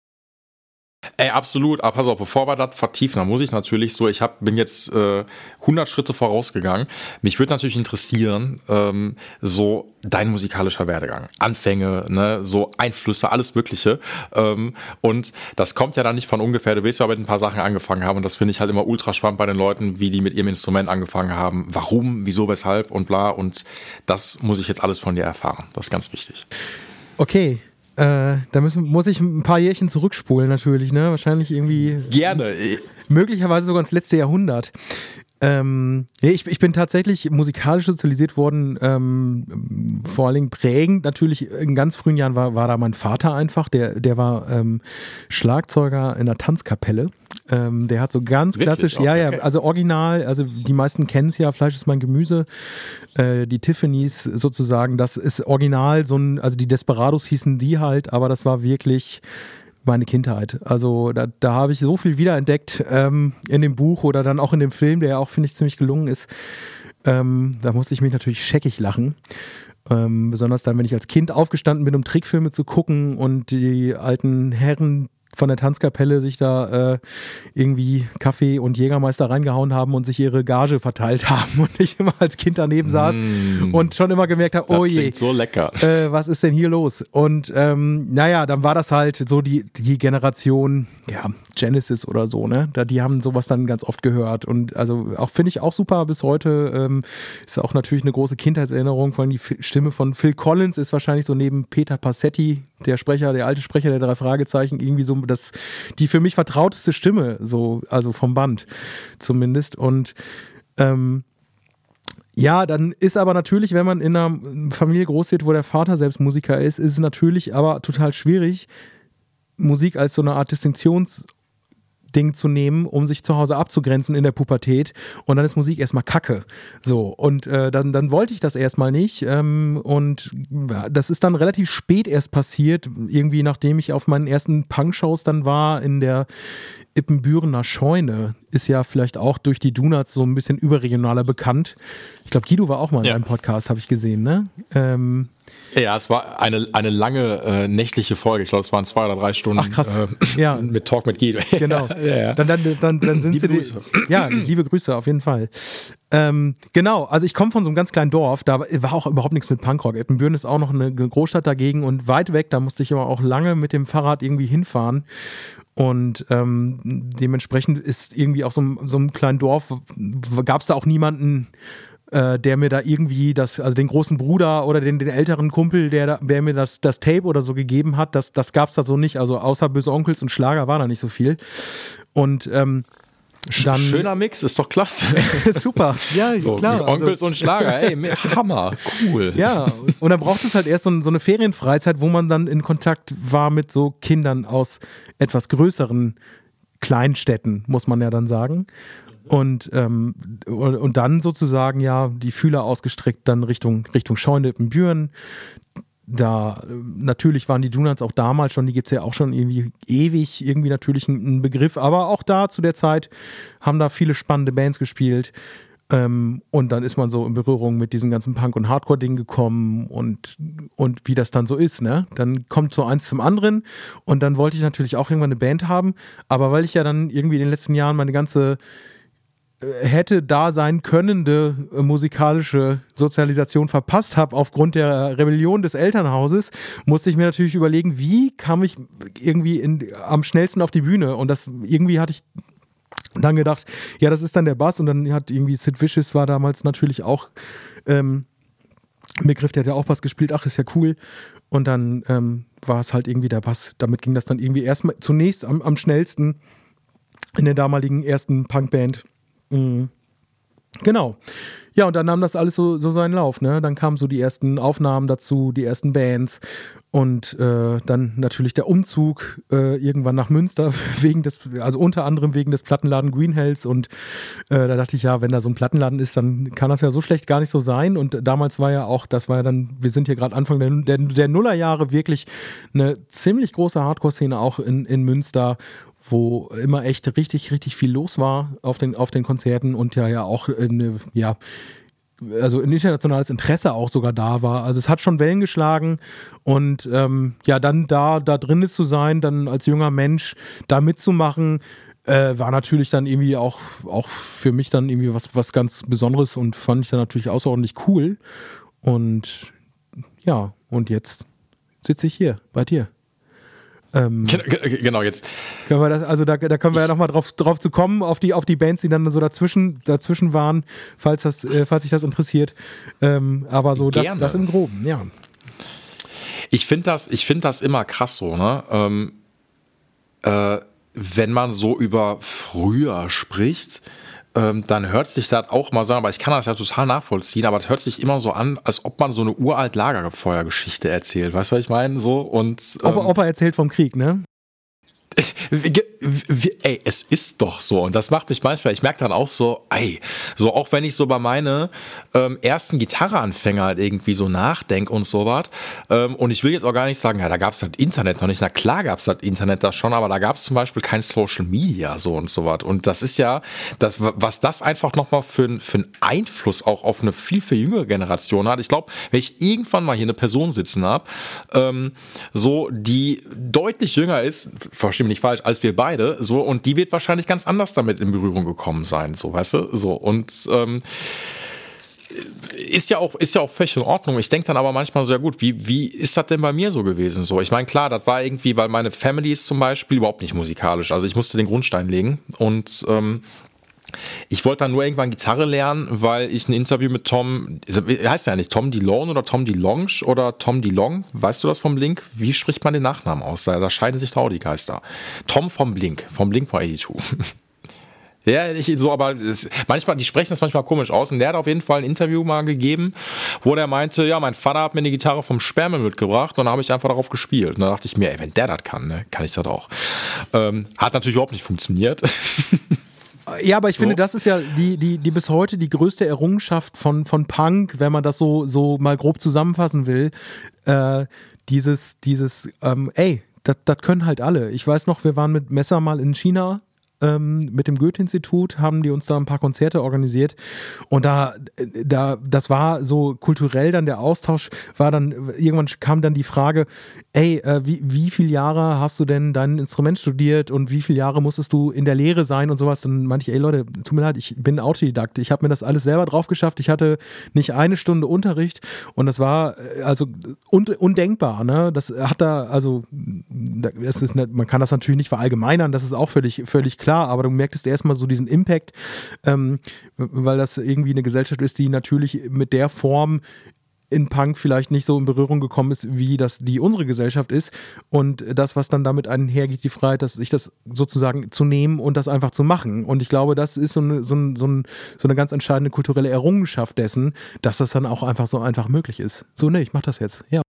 [SPEAKER 2] Ey, absolut. Aber pass auf, bevor wir das vertiefen, dann muss ich natürlich so, ich hab, bin jetzt äh, hundert Schritte vorausgegangen. Mich würde natürlich interessieren, ähm, so dein musikalischer Werdegang, Anfänge, ne, so Einflüsse, alles Mögliche. Ähm, und das kommt ja dann nicht von ungefähr. Du willst ja mit ein paar Sachen angefangen haben und das finde ich halt immer ultra spannend bei den Leuten, wie die mit ihrem Instrument angefangen haben. Warum, wieso, weshalb und bla. Und das muss ich jetzt alles von dir erfahren. Das ist ganz wichtig.
[SPEAKER 3] Okay. Äh, da müssen, muss ich ein paar Jährchen zurückspulen natürlich, ne? Wahrscheinlich irgendwie.
[SPEAKER 2] Gerne.
[SPEAKER 3] Möglicherweise sogar ins letzte Jahrhundert. Ähm, nee, ich, ich bin tatsächlich musikalisch sozialisiert worden, ähm, vor allen Dingen prägend. Natürlich in ganz frühen Jahren war, war da mein Vater einfach, der, der war ähm, Schlagzeuger in einer Tanzkapelle. Ähm, der hat so ganz
[SPEAKER 2] Wirklich?
[SPEAKER 3] klassisch,
[SPEAKER 2] Okay,
[SPEAKER 3] ja, ja,
[SPEAKER 2] okay.
[SPEAKER 3] also original, also die meisten kennen es ja, Fleisch ist mein Gemüse, äh, die Tiffany's sozusagen, das ist original, so ein, also die Desperados hießen die halt, aber das war wirklich meine Kindheit. Also da, da habe ich so viel wiederentdeckt ähm, in dem Buch oder dann auch in dem Film, der ja auch, finde ich, ziemlich gelungen ist. Ähm, da musste ich mich natürlich scheckig lachen. Ähm, besonders dann, wenn ich als Kind aufgestanden bin, um Trickfilme zu gucken und die alten Herren von der Tanzkapelle sich da äh, irgendwie Kaffee und Jägermeister reingehauen haben und sich ihre Gage verteilt haben und ich immer als Kind daneben saß
[SPEAKER 2] Mm.
[SPEAKER 3] und schon immer gemerkt habe, oh
[SPEAKER 2] Das
[SPEAKER 3] je,
[SPEAKER 2] klingt so lecker.
[SPEAKER 3] äh, was ist denn hier los? Und ähm, naja, dann war das halt so die, die Generation, ja, Genesis oder so, ne? Da, die haben sowas dann ganz oft gehört und also auch finde ich auch super bis heute, ähm, ist auch natürlich eine große Kindheitserinnerung, vor allem die F- Stimme von Phil Collins ist wahrscheinlich so neben Peter Passetti, der Sprecher, der alte Sprecher der drei Fragezeichen, irgendwie so das, die für mich vertrauteste Stimme, so, also vom Band zumindest. Und ähm, ja, dann ist aber natürlich, wenn man in einer Familie groß wird, wo der Vater selbst Musiker ist, ist es natürlich aber total schwierig, Musik als so eine Art Distinktions- Ding zu nehmen, um sich zu Hause abzugrenzen in der Pubertät und dann ist Musik erstmal Kacke. So, und äh, dann, dann wollte ich das erstmal nicht ähm, und das ist dann relativ spät erst passiert, irgendwie nachdem ich auf meinen ersten Punkshows dann war in der Ippenbürener Scheune, ist ja vielleicht auch durch die Donuts so ein bisschen überregionaler bekannt. Ich glaube, Guido war auch mal in
[SPEAKER 2] Ja.
[SPEAKER 3] einem Podcast, habe ich gesehen, ne? Ähm,
[SPEAKER 2] Ja, es war eine, eine lange äh, nächtliche Folge. Ich glaube, es waren zwei oder drei Stunden.
[SPEAKER 3] Ach, krass.
[SPEAKER 2] Äh,
[SPEAKER 3] Ja.
[SPEAKER 2] Mit Talk mit Guido.
[SPEAKER 3] Genau.
[SPEAKER 2] ja, ja.
[SPEAKER 3] Dann, dann, dann, dann sind
[SPEAKER 2] Liebe
[SPEAKER 3] sie
[SPEAKER 2] Grüße.
[SPEAKER 3] Die, ja, liebe Grüße auf jeden Fall. Ähm, genau, also ich komme von so einem ganz kleinen Dorf, da war auch überhaupt nichts mit Punkrock. Ippenbüren ist auch noch eine Großstadt dagegen und weit weg, da musste ich aber auch lange mit dem Fahrrad irgendwie hinfahren. Und ähm, dementsprechend ist irgendwie auf so einem, so einem kleinen Dorf, gab es da auch niemanden, äh, der mir da irgendwie das, also den großen Bruder oder den, den älteren Kumpel, der, da, der mir das, das Tape oder so gegeben hat, das, das gab es da so nicht. Also außer Böse Onkels und Schlager war da nicht so viel. Und ähm, dann,
[SPEAKER 2] Schöner Mix, ist doch klasse.
[SPEAKER 3] super, ja,
[SPEAKER 2] So,
[SPEAKER 3] klar.
[SPEAKER 2] Onkels
[SPEAKER 3] also,
[SPEAKER 2] und Schlager, ey, Hammer, cool.
[SPEAKER 3] ja, und dann braucht es halt erst so, so eine Ferienfreizeit, wo man dann in Kontakt war mit so Kindern aus etwas größeren Kleinstädten, muss man ja dann sagen. Und, ähm, und, und dann sozusagen ja die Fühler ausgestreckt dann Richtung, Richtung Scheune Ippenbüren. Da äh, natürlich waren die Donuts auch damals schon, die gibt es ja auch schon irgendwie ewig, irgendwie natürlich ein, ein Begriff, aber auch da zu der Zeit haben da viele spannende Bands gespielt. Ähm, und dann ist man so in Berührung mit diesem ganzen Punk- und Hardcore-Ding gekommen und, und wie das dann so ist, ne? Dann kommt so eins zum anderen und dann wollte ich natürlich auch irgendwann eine Band haben, aber weil ich ja dann irgendwie in den letzten Jahren meine ganze hätte da sein könnende äh, musikalische Sozialisation verpasst habe aufgrund der Rebellion des Elternhauses, musste ich mir natürlich überlegen, wie kam ich irgendwie in, am schnellsten auf die Bühne, und das irgendwie hatte ich dann gedacht, ja, das ist dann der Bass, und dann hat irgendwie Sid Vicious war damals natürlich auch ähm, ein Begriff, der hat ja auch Bass gespielt, ach, ist ja cool, und dann ähm, war es halt irgendwie der Bass, damit ging das dann irgendwie erstmal zunächst am, am schnellsten in der damaligen ersten Punkband. Mhm. Genau. Ja, und dann nahm das alles so, so seinen Lauf, ne? Dann kamen so die ersten Aufnahmen dazu, die ersten Bands, und äh, dann natürlich der Umzug äh, irgendwann nach Münster, wegen des, also unter anderem wegen des Plattenladen Green Hells, und äh, da dachte ich, ja, wenn da so ein Plattenladen ist, dann kann das ja so schlecht gar nicht so sein, und damals war ja auch, das war ja dann, wir sind hier gerade Anfang der, der, der Nullerjahre, wirklich eine ziemlich große Hardcore-Szene auch in, in Münster, wo immer echt richtig, richtig viel los war auf den, auf den Konzerten, und ja, ja auch eine, ja, also ein internationales Interesse auch sogar da war. Also es hat schon Wellen geschlagen, und ähm, ja, dann da, da drin zu sein, dann als junger Mensch da mitzumachen, äh, war natürlich dann irgendwie auch, auch für mich dann irgendwie was, was ganz Besonderes, und fand ich dann natürlich außerordentlich cool. Und ja, und jetzt sitze ich hier bei dir. Ähm,
[SPEAKER 2] genau, jetzt.
[SPEAKER 3] Können wir das, also da, da können wir ich, ja nochmal drauf, drauf zu kommen, auf die, auf die Bands, die dann so dazwischen, dazwischen waren, falls das, äh, falls sich das interessiert. Ähm, aber so das, das im Groben, ja.
[SPEAKER 2] Ich finde das, ich finde das immer krass so, ne? Ähm, äh, wenn man so über früher spricht, ähm, dann hört sich das auch mal so an, aber ich kann das ja total nachvollziehen, aber das hört sich immer so an, als ob man so eine uralt Lagerfeuergeschichte erzählt. Weißt du, was ich meine? So, und, ähm,
[SPEAKER 3] ob, ob er erzählt vom Krieg, ne?
[SPEAKER 2] Ey, es ist doch so, und das macht mich manchmal, ich merke dann auch so, ey, so auch wenn ich so bei meine ähm, ersten Gitarreanfänger halt irgendwie so nachdenke und sowas, ähm, und ich will jetzt auch gar nicht sagen, ja, da gab es das Internet noch nicht, na klar gab es das Internet da schon, aber da gab es zum Beispiel kein Social Media so und sowas, und das ist ja, das, was das einfach nochmal für, für einen Einfluss auch auf eine viel, viel jüngere Generation hat. Ich glaube, wenn ich irgendwann mal hier eine Person sitzen habe, ähm, so, die deutlich jünger ist, verstehe mich nicht falsch, als wir beide, so, und die wird wahrscheinlich ganz anders damit in Berührung gekommen sein, so, weißt du, so, und ähm, ist ja auch, ist ja auch völlig in Ordnung. Ich denke dann aber manchmal so, ja gut, wie, wie ist das denn bei mir so gewesen, so, ich meine, klar, das war irgendwie, weil meine Family ist zum Beispiel überhaupt nicht musikalisch, also ich musste den Grundstein legen, und ähm, ich wollte dann nur irgendwann Gitarre lernen, weil ich ein Interview mit Tom, heißt ja nicht Tom DeLonge oder Tom DeLonge oder Tom DeLong, weißt du das vom Blink? Wie spricht man den Nachnamen aus? Da scheiden sich da auch die Geister. Tom vom Blink, vom Blink zweiundachtzig. Ja, ich, so, aber das, manchmal, die sprechen das manchmal komisch aus, und der hat auf jeden Fall ein Interview mal gegeben, wo der meinte, ja, mein Vater hat mir eine Gitarre vom Sperrmüll mitgebracht, und dann habe ich einfach darauf gespielt. Und dann dachte ich mir, ey, wenn der das kann, ne, kann ich das auch. Ähm, hat natürlich überhaupt nicht funktioniert.
[SPEAKER 3] Ja, aber ich
[SPEAKER 2] so.
[SPEAKER 3] finde, das ist ja die, die, die bis heute die größte Errungenschaft von, von Punk, wenn man das so, so mal grob zusammenfassen will. Äh, dieses, dieses, ähm, ey, das können halt alle. Ich weiß noch, wir waren mit Messer mal in China, ähm, mit dem Goethe-Institut, haben die uns da ein paar Konzerte organisiert, und da, da, das war so kulturell dann der Austausch, war dann, irgendwann kam dann die Frage, ey, äh, wie, wie viele Jahre hast du denn dein Instrument studiert, und wie viele Jahre musstest du in der Lehre sein und sowas, dann meinte ich, ey Leute, tut mir leid, ich bin Autodidakt, ich habe mir das alles selber drauf geschafft, ich hatte nicht eine Stunde Unterricht, und das war also un, undenkbar, ne, das hat da, also es ist nicht, man kann das natürlich nicht verallgemeinern, das ist auch völlig, völlig klar, aber du merktest erstmal so diesen Impact, ähm, weil das irgendwie eine Gesellschaft ist, die natürlich mit der Form in Punk vielleicht nicht so in Berührung gekommen ist, wie das die unsere Gesellschaft ist, und das, was dann damit einhergeht, die Freiheit, dass sich das sozusagen zu nehmen und das einfach zu machen, und ich glaube, das ist so eine, so ein, so ein, so eine ganz entscheidende kulturelle Errungenschaft dessen, dass das dann auch einfach so einfach möglich ist. So, ne, ich mach das jetzt, ja.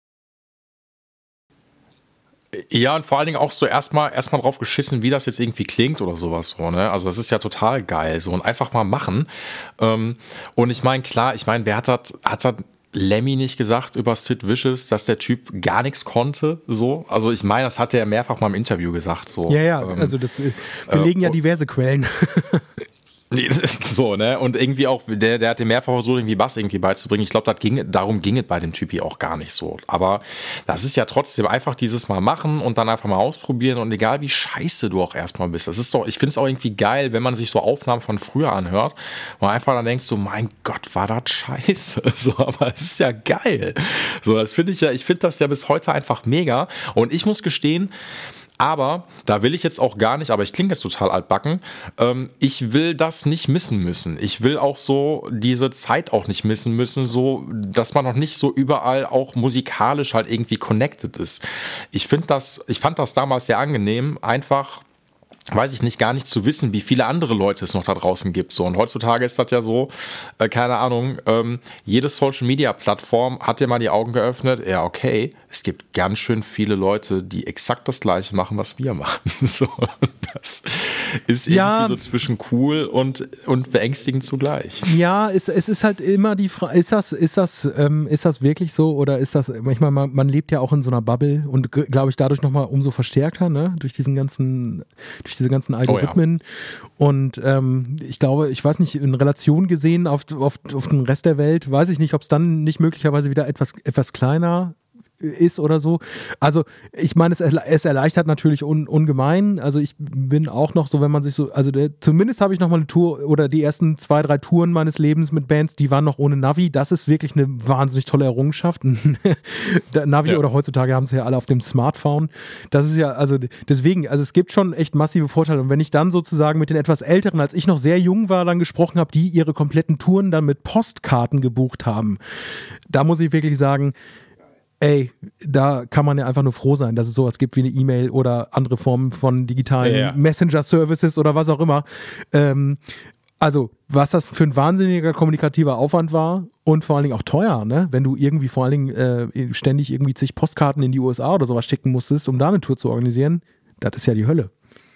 [SPEAKER 2] Ja, und vor allen Dingen auch so erstmal erstmal drauf geschissen, wie das jetzt irgendwie klingt oder sowas so, ne? Also das ist ja total geil so, und einfach mal machen. Ähm, und ich meine, klar, ich meine, wer hat das, hat das Lemmy nicht gesagt über Sid Vicious, dass der Typ gar nichts konnte, so? Also ich meine, das hat er mehrfach mal im Interview gesagt, so.
[SPEAKER 3] Ja, ja,
[SPEAKER 2] ähm,
[SPEAKER 3] also das äh, belegen äh, ja diverse Quellen.
[SPEAKER 2] So, ne? Und irgendwie auch, der, der hat dem mehrfach versucht, irgendwie Bass irgendwie beizubringen. Ich glaube, ging, darum ging es bei dem Typi auch gar nicht so. Aber das ist ja trotzdem einfach dieses Mal machen und dann einfach mal ausprobieren und egal wie scheiße du auch erstmal bist. Das ist doch, ich finde es auch irgendwie geil, wenn man sich so Aufnahmen von früher anhört und einfach dann denkst so, mein Gott, war das scheiße. So, aber es ist ja geil. So, das finde ich ja, ich finde das ja bis heute einfach mega. Und ich muss gestehen, aber da will ich jetzt auch gar nicht, aber ich klinge jetzt total altbacken, ähm, ich will das nicht missen müssen. Ich will auch so diese Zeit auch nicht missen müssen, so, dass man noch nicht so überall auch musikalisch halt irgendwie connected ist. Ich finde das, ich fand das damals sehr angenehm, einfach, weiß ich nicht, gar nicht zu wissen, wie viele andere Leute es noch da draußen gibt. So, und heutzutage ist das ja so, äh, keine Ahnung, ähm, jede Social-Media-Plattform hat dir mal die Augen geöffnet, ja okay, es gibt ganz schön viele Leute, die exakt das Gleiche machen, was wir machen. So, das ist
[SPEAKER 3] ja,
[SPEAKER 2] irgendwie so zwischen cool und, und beängstigend zugleich.
[SPEAKER 3] Ja, es, es ist halt immer die Frage, ist das, ist das, ähm, ist das wirklich so oder ist das, manchmal, man, man lebt ja auch in so einer Bubble und glaube ich dadurch nochmal umso verstärkter, ne, durch diesen ganzen, durch diese ganzen Algorithmen. Oh ja. Und ähm, ich glaube, ich weiß nicht, in Relation gesehen auf, auf, auf den Rest der Welt, weiß ich nicht, ob es dann nicht möglicherweise wieder etwas, etwas kleiner ist oder so. Also ich meine, es, es erleichtert natürlich un, ungemein. Also ich bin auch noch so, wenn man sich so, also der, zumindest habe ich noch mal eine Tour oder die ersten zwei, drei Touren meines Lebens mit Bands, die waren noch ohne Navi. Das ist wirklich eine wahnsinnig tolle Errungenschaft. Navi ja. Oder heutzutage haben sie ja alle auf dem Smartphone. Das ist ja, also deswegen, also es gibt schon echt massive Vorteile. Und wenn ich dann sozusagen mit den etwas Älteren, als ich noch sehr jung war, dann gesprochen habe, die ihre kompletten Touren dann mit Postkarten gebucht haben, da muss ich wirklich sagen, ey, da kann man ja einfach nur froh sein, dass es sowas gibt wie eine E-Mail oder andere Formen von digitalen ja. Messenger-Services oder was auch immer. Ähm, also, was das für ein wahnsinniger kommunikativer Aufwand war und vor allen Dingen auch teuer, ne? Wenn du irgendwie vor allen Dingen äh, ständig irgendwie zig Postkarten in die U S A oder sowas schicken musstest, um da eine Tour zu organisieren, das ist ja die Hölle.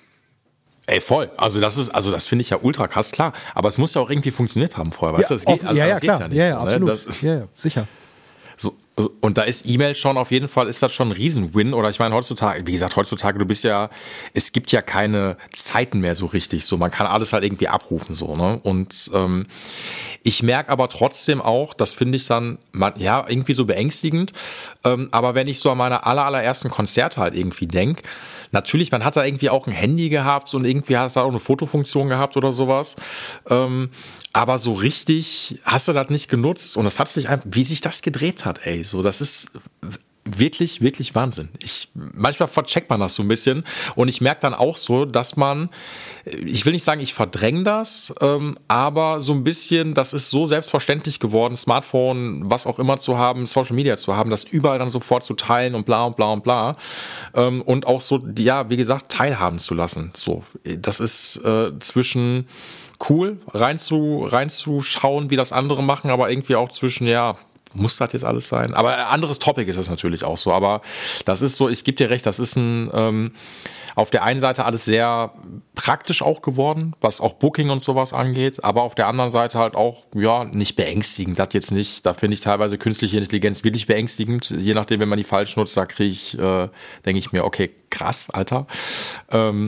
[SPEAKER 2] Ey, voll. Also das ist, also das finde ich ja ultra krass, klar. Aber es muss ja auch irgendwie funktioniert haben vorher, weißt
[SPEAKER 3] ja,
[SPEAKER 2] du? Das geht,
[SPEAKER 3] auf,
[SPEAKER 2] also,
[SPEAKER 3] ja, ja,
[SPEAKER 2] das
[SPEAKER 3] klar.
[SPEAKER 2] ja nicht.
[SPEAKER 3] Ja, ja,
[SPEAKER 2] so,
[SPEAKER 3] absolut.
[SPEAKER 2] Ne? Das,
[SPEAKER 3] ja, ja, sicher.
[SPEAKER 2] So, und da ist E-Mail schon auf jeden Fall, ist das schon ein Riesen-Win. Oder ich meine, heutzutage, wie gesagt, heutzutage, du bist ja, es gibt ja keine Zeiten mehr so richtig. So, man kann alles halt irgendwie abrufen, so, ne? Und ähm, ich merke aber trotzdem auch, das finde ich dann, man, ja, irgendwie so beängstigend. Ähm, aber wenn ich so an meine aller, allerersten Konzerte halt irgendwie denke, natürlich, man hat da irgendwie auch ein Handy gehabt und irgendwie hat da auch eine Fotofunktion gehabt oder sowas. Ähm, aber so richtig hast du das nicht genutzt und das hat sich einfach, wie sich das gedreht hat, ey, so, das ist wirklich, wirklich Wahnsinn. Ich, manchmal vercheckt man das so ein bisschen und ich merke dann auch so, dass man, ich will nicht sagen, ich verdränge das, ähm, aber so ein bisschen, das ist so selbstverständlich geworden, Smartphone, was auch immer zu haben, Social Media zu haben, das überall dann sofort zu teilen und bla und bla und bla ähm, und auch so, ja, wie gesagt, teilhaben zu lassen. So, das ist äh, zwischen cool, reinzu, reinzuschauen, wie das andere machen, aber irgendwie auch zwischen, ja, muss das jetzt alles sein? Aber ein anderes Topic ist es natürlich auch so. Aber das ist so, ich gebe dir recht, das ist ein ähm, auf der einen Seite alles sehr praktisch auch geworden, was auch Booking und sowas angeht, aber auf der anderen Seite halt auch, ja, nicht beängstigend, das jetzt nicht. Da finde ich teilweise künstliche Intelligenz wirklich beängstigend. Je nachdem, wenn man die falsch nutzt, da kriege ich, äh, denke ich mir, okay, krass, Alter. Ähm,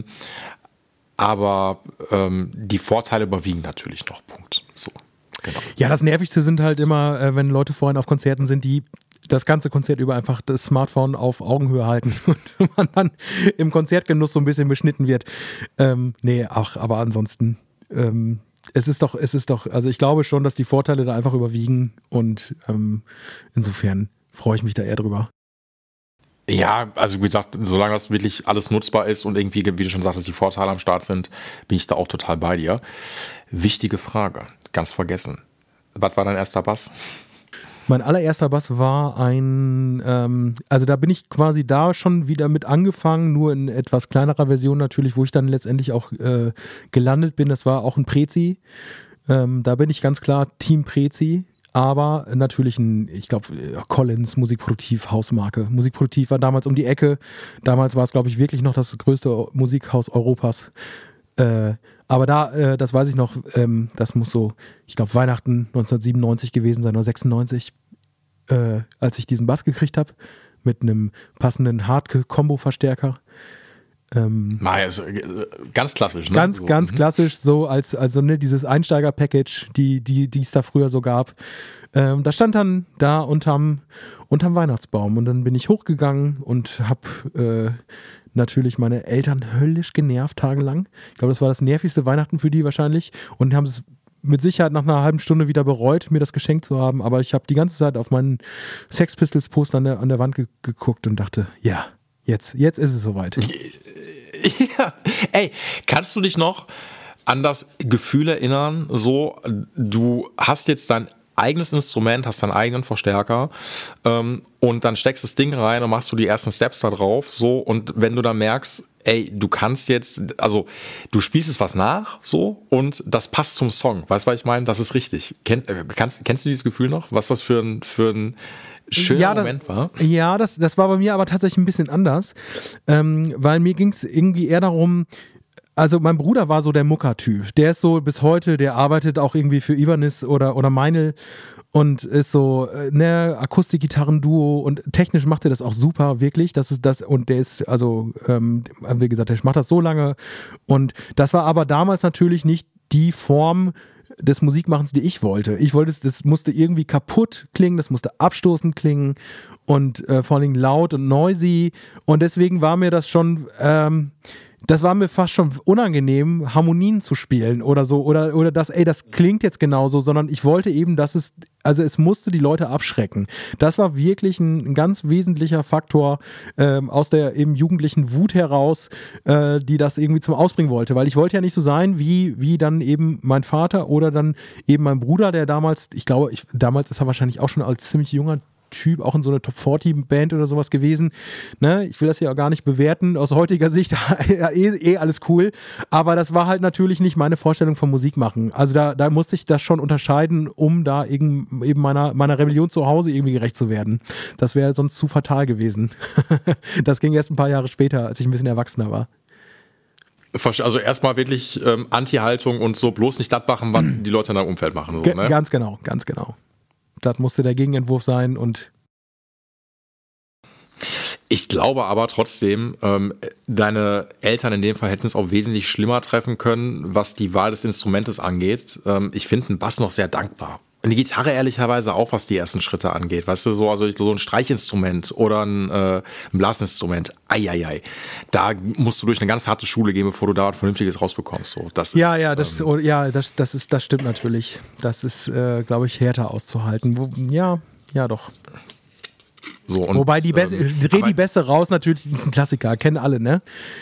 [SPEAKER 2] aber ähm, die Vorteile überwiegen natürlich noch, Punkt. So. Genau.
[SPEAKER 3] Ja, das Nervigste sind halt immer, äh, wenn Leute vorhin auf Konzerten sind, die das ganze Konzert über einfach das Smartphone auf Augenhöhe halten und man dann im Konzertgenuss so ein bisschen beschnitten wird. Ähm, nee, ach, aber ansonsten, ähm, es ist doch, es ist doch, also ich glaube schon, dass die Vorteile da einfach überwiegen und ähm, insofern freue ich mich da eher drüber.
[SPEAKER 2] Ja, also wie gesagt, solange das wirklich alles nutzbar ist und irgendwie, wie du schon sagtest, die Vorteile am Start sind, bin ich da auch total bei dir. Wichtige Frage, ganz vergessen. Was war dein erster Bass?
[SPEAKER 3] Mein allererster Bass war ein, ähm, also da bin ich quasi da schon wieder mit angefangen, nur in etwas kleinerer Version natürlich, wo ich dann letztendlich auch äh, gelandet bin. Das war auch ein Prezi. Ähm, da bin ich ganz klar Team Prezi. Aber natürlich ein, ich glaube, Collins, Musikproduktiv, Hausmarke. Musikproduktiv war damals um die Ecke. Damals war es, glaube ich, wirklich noch das größte Musikhaus Europas. Äh, aber da, äh, das weiß ich noch, ähm, das muss so, ich glaube, Weihnachten neunzehnhundertsiebenundneunzig gewesen sein oder sechsundneunzig, äh, als ich diesen Bass gekriegt habe mit einem passenden Hardcore-Kombo-Verstärker. Ähm,
[SPEAKER 2] also, ganz klassisch, ne?
[SPEAKER 3] Ganz,
[SPEAKER 2] so.
[SPEAKER 3] ganz
[SPEAKER 2] mhm.
[SPEAKER 3] klassisch, so als, also ne, dieses Einsteiger-Package, die, die, die es da früher so gab. Ähm, da stand dann da unterm, unterm Weihnachtsbaum und dann bin ich hochgegangen und hab äh, natürlich meine Eltern höllisch genervt tagelang. Ich glaube, das war das nervigste Weihnachten für die wahrscheinlich und haben es mit Sicherheit nach einer halben Stunde wieder bereut, mir das geschenkt zu haben, aber ich habe die ganze Zeit auf meinen Sex Pistols Poster an der, an der Wand ge- geguckt und dachte, ja, jetzt, jetzt ist es soweit.
[SPEAKER 2] Ja, ey, kannst du dich noch an das Gefühl erinnern, so, du hast jetzt dein eigenes Instrument, hast deinen eigenen Verstärker ähm, und dann steckst das Ding rein und machst du die ersten Steps da drauf, so, und wenn du dann merkst, ey, du kannst jetzt, also du spielst es was nach, so, und das passt zum Song, weißt du, was ich meine? Das ist richtig. Kenn, kannst, kennst du dieses Gefühl noch, was das für ein, für ein schöner
[SPEAKER 3] ja, das,
[SPEAKER 2] Moment war?
[SPEAKER 3] Ja, das, das war bei mir aber tatsächlich ein bisschen anders, ähm, weil mir ging es irgendwie eher darum, also mein Bruder war so der Mucker-Typ. Der ist so bis heute, der arbeitet auch irgendwie für Ibanez oder, oder Meinl und ist so, ne, Akustikgitarren-Duo und technisch macht er das auch super, wirklich. Das ist das, und der ist, also, ähm, wie gesagt, der macht das so lange. Und das war aber damals natürlich nicht die Form des Musikmachens, die ich wollte. Ich wollte, das musste irgendwie kaputt klingen, das musste abstoßend klingen und äh, vor allem laut und noisy. Und deswegen war mir das schon, ähm, das war mir fast schon unangenehm, Harmonien zu spielen oder so, oder, oder das, ey, das klingt jetzt genauso, sondern ich wollte eben, dass es, also es musste die Leute abschrecken. Das war wirklich ein, ein ganz wesentlicher Faktor ähm, aus der eben jugendlichen Wut heraus, äh, die das irgendwie zum Ausbringen wollte, weil ich wollte ja nicht so sein, wie, wie dann eben mein Vater oder dann eben mein Bruder, der damals, ich glaube, ich, damals ist er wahrscheinlich auch schon als ziemlich junger Typ auch in so eine Top vierzig Band oder sowas gewesen. Ne? Ich will das ja auch gar nicht bewerten. Aus heutiger Sicht ja, eh, eh alles cool. Aber das war halt natürlich nicht meine Vorstellung von Musik machen. Also da, da musste ich das schon unterscheiden, um da eben, eben meiner, meiner Rebellion zu Hause irgendwie gerecht zu werden. Das wäre sonst zu fatal gewesen. Das ging erst ein paar Jahre später, als ich ein bisschen erwachsener war.
[SPEAKER 2] Also erstmal wirklich ähm, Anti-Haltung und so bloß nicht das machen, was die Leute in deinem Umfeld machen. So,
[SPEAKER 3] Ge-
[SPEAKER 2] ne?
[SPEAKER 3] Ganz genau, ganz genau. Das musste der Gegenentwurf sein und
[SPEAKER 2] ich glaube aber trotzdem, ähm, deine Eltern in dem Fall hätten es auch wesentlich schlimmer treffen können, was die Wahl des Instrumentes angeht. Ähm, ich finde einen Bass noch sehr dankbar. Und die Gitarre ehrlicherweise auch, was die ersten Schritte angeht. Weißt du, so, also so ein Streichinstrument oder ein, äh, ein Blasinstrument, eieiei. Da musst du durch eine ganz harte Schule gehen, bevor du da was Vernünftiges rausbekommst. So, das
[SPEAKER 3] ja,
[SPEAKER 2] ist,
[SPEAKER 3] ja, das,
[SPEAKER 2] ähm,
[SPEAKER 3] ja, das, das ist, das stimmt natürlich. Das ist, äh, glaube ich, härter auszuhalten. Wo, ja, ja, doch.
[SPEAKER 2] so, und,
[SPEAKER 3] Wobei die Bässe,
[SPEAKER 2] ähm,
[SPEAKER 3] dreh die Bässe raus, natürlich ist ein Klassiker, kennen alle, ne?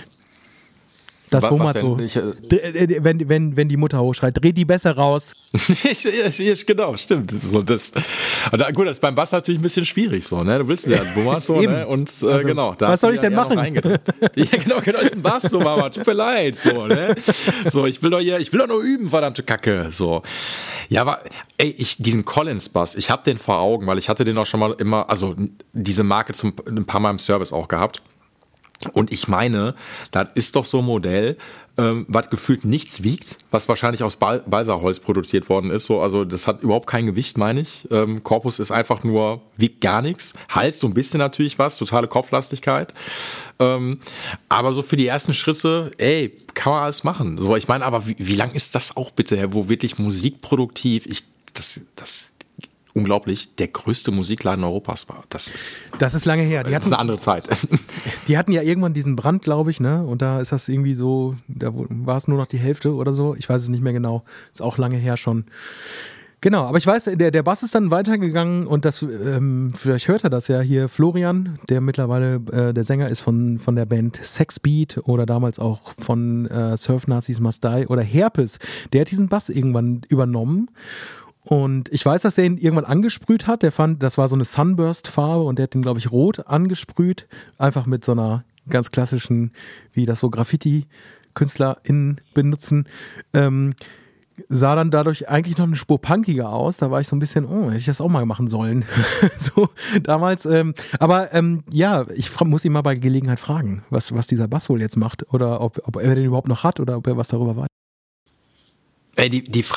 [SPEAKER 3] Das
[SPEAKER 2] wa-
[SPEAKER 3] wummert
[SPEAKER 2] was
[SPEAKER 3] so.
[SPEAKER 2] denn? Ich, äh,
[SPEAKER 3] D- Wenn, wenn, wenn die Mutter hochschreit, dreh die Bässe raus.
[SPEAKER 2] ich, ich, ich, genau, stimmt. So, das, da, gut, das ist beim Bass natürlich ein bisschen schwierig, so, ne? Du willst ja Bummer, so,
[SPEAKER 3] Eben.
[SPEAKER 2] ne? Und äh,
[SPEAKER 3] Also,
[SPEAKER 2] genau, da
[SPEAKER 3] was
[SPEAKER 2] hast du
[SPEAKER 3] soll ich
[SPEAKER 2] ja
[SPEAKER 3] denn
[SPEAKER 2] eher noch
[SPEAKER 3] machen?
[SPEAKER 2] reingedrückt. Ja, genau, genau, ist ein Bass, so, Mama, tut mir leid, so, ne? So, ich will doch hier, ich will doch nur üben, verdammte Kacke, so. Ja, aber, ey, ich, diesen Collins-Bass, ich hab den vor Augen, weil ich hatte den auch schon mal immer, also diese Marke zum, ein paar Mal im Service auch gehabt. Und ich meine, das ist doch so ein Modell, ähm, was gefühlt nichts wiegt, was wahrscheinlich aus Bal- Balsaholz produziert worden ist. So, also das hat überhaupt kein Gewicht, meine ich. Ähm, Korpus ist einfach nur, wiegt gar nichts. Hals so ein bisschen natürlich was, totale Kopflastigkeit. Ähm, aber so für die ersten Schritte, ey, kann man alles machen. So, ich meine, aber wie, wie lang ist das auch bitte her, wo wirklich musikproduktiv, ich, das, das, unglaublich, der größte Musikladen Europas war. Das ist,
[SPEAKER 3] Das ist lange her. Die
[SPEAKER 2] das
[SPEAKER 3] hatten,
[SPEAKER 2] ist eine andere Zeit.
[SPEAKER 3] die hatten ja irgendwann diesen Brand, glaube ich, ne? Und da ist das irgendwie so, da war es nur noch die Hälfte oder so. Ich weiß es nicht mehr genau. Ist auch lange her schon. Genau, aber ich weiß, der, der Bass ist dann weitergegangen und das, ähm, vielleicht hört er das ja hier, Florian, der mittlerweile äh, der Sänger ist von, von der Band Sexbeat oder damals auch von äh, Surf Nazis Must Die oder Herpes, der hat diesen Bass irgendwann übernommen. Und ich weiß, dass er ihn irgendwann angesprüht hat. Der fand, das war so eine Sunburst-Farbe und der hat den, glaube ich, rot angesprüht. Einfach mit so einer ganz klassischen, wie das so Graffiti-KünstlerInnen benutzen. Ähm, sah dann dadurch eigentlich noch eine Spur punkiger aus. Da war ich so ein bisschen, oh, hätte ich das auch mal machen sollen. So damals. Ähm, aber ähm, ja, ich fra- muss ihn mal bei Gelegenheit fragen, was, was dieser Bass wohl jetzt macht. Oder ob, ob er den überhaupt noch hat oder ob er was darüber weiß.
[SPEAKER 2] Ey, die, die Frage.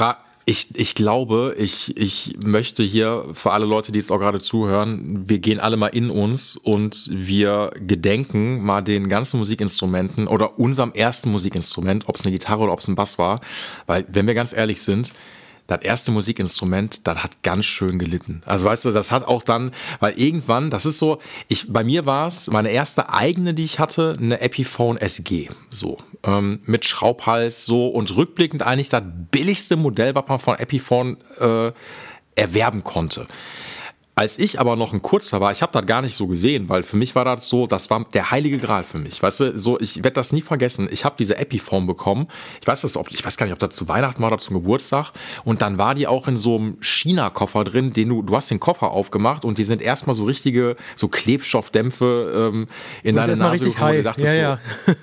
[SPEAKER 2] Ich, ich glaube, ich, ich möchte hier für alle Leute, die jetzt auch gerade zuhören, wir gehen alle mal in uns und wir gedenken mal den ganzen Musikinstrumenten oder unserem ersten Musikinstrument, ob es eine Gitarre oder ob es ein Bass war, weil, wenn wir ganz ehrlich sind, das erste Musikinstrument, das hat ganz schön gelitten. Also weißt du, das hat auch dann, weil irgendwann, das ist so, ich, bei mir war es meine erste eigene, die ich hatte, eine Epiphone S G, so, ähm, mit Schraubhals, so, und rückblickend eigentlich das billigste Modell, was man von Epiphone äh, erwerben konnte. Als ich aber noch ein Kurzer war, ich habe das gar nicht so gesehen, weil für mich war das so, das war der heilige Gral für mich. Weißt du, so, ich werde das nie vergessen. Ich habe diese Epiphone bekommen. Ich weiß das, ob, ich weiß gar nicht, ob das zu Weihnachten war oder zum Geburtstag. Und dann war die auch in so einem China-Koffer drin, den du, du hast den Koffer aufgemacht und die sind erstmal so richtige, so Klebstoffdämpfe ähm, in deine Nase gekommen. Und
[SPEAKER 3] ja, ja.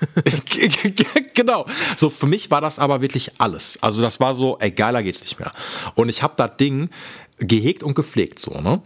[SPEAKER 2] So, genau. So, für mich war das aber wirklich alles. Also das war so, ey, geiler geht's nicht mehr. Und ich habe das Ding gehegt und gepflegt, so, ne?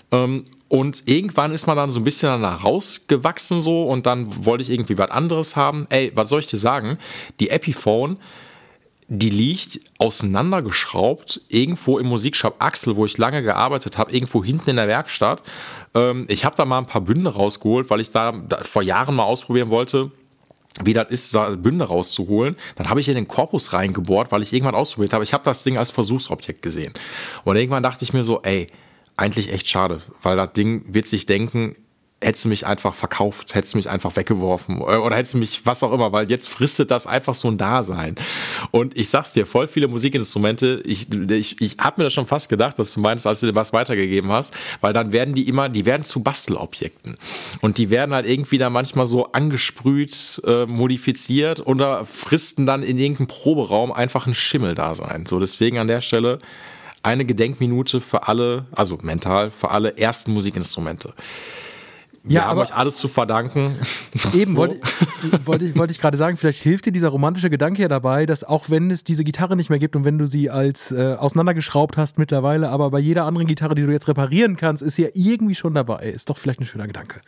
[SPEAKER 2] Und irgendwann ist man dann so ein bisschen danach rausgewachsen, so, und dann wollte ich irgendwie was anderes haben. Ey, was soll ich dir sagen? Die Epiphone, die liegt auseinandergeschraubt irgendwo im Musikshop Axel, wo ich lange gearbeitet habe, irgendwo hinten in der Werkstatt. Ich habe da mal ein paar Bünde rausgeholt, weil ich da vor Jahren mal ausprobieren wollte, wie das ist, da Bünde rauszuholen. Dann habe ich in den Korpus reingebohrt, weil ich irgendwann ausprobiert habe. Ich habe das Ding als Versuchsobjekt gesehen. Und irgendwann dachte ich mir so, ey, eigentlich echt schade, weil das Ding wird sich denken, hättest du mich einfach verkauft, hättest du mich einfach weggeworfen oder hättest du mich was auch immer, weil jetzt fristet das einfach so ein Dasein. Und ich sag's dir, voll viele Musikinstrumente, ich, ich, ich habe mir das schon fast gedacht, dass du meinst, als du dir was weitergegeben hast, weil dann werden die immer, die werden zu Bastelobjekten und die werden halt irgendwie dann manchmal so angesprüht, äh, modifiziert oder fristen dann in irgendeinem Proberaum einfach ein Schimmeldasein. So, deswegen an der Stelle eine Gedenkminute für alle, also mental, für alle ersten Musikinstrumente. Wir
[SPEAKER 3] ja,
[SPEAKER 2] haben
[SPEAKER 3] aber
[SPEAKER 2] euch alles zu verdanken.
[SPEAKER 3] Eben,
[SPEAKER 2] so.
[SPEAKER 3] wollte, wollte ich, wollte ich gerade sagen, vielleicht hilft dir dieser romantische Gedanke ja dabei, dass auch wenn es diese Gitarre nicht mehr gibt und wenn du sie als äh, auseinandergeschraubt hast mittlerweile, aber bei jeder anderen Gitarre, die du jetzt reparieren kannst, ist sie ja irgendwie schon dabei. Ist doch vielleicht ein schöner Gedanke.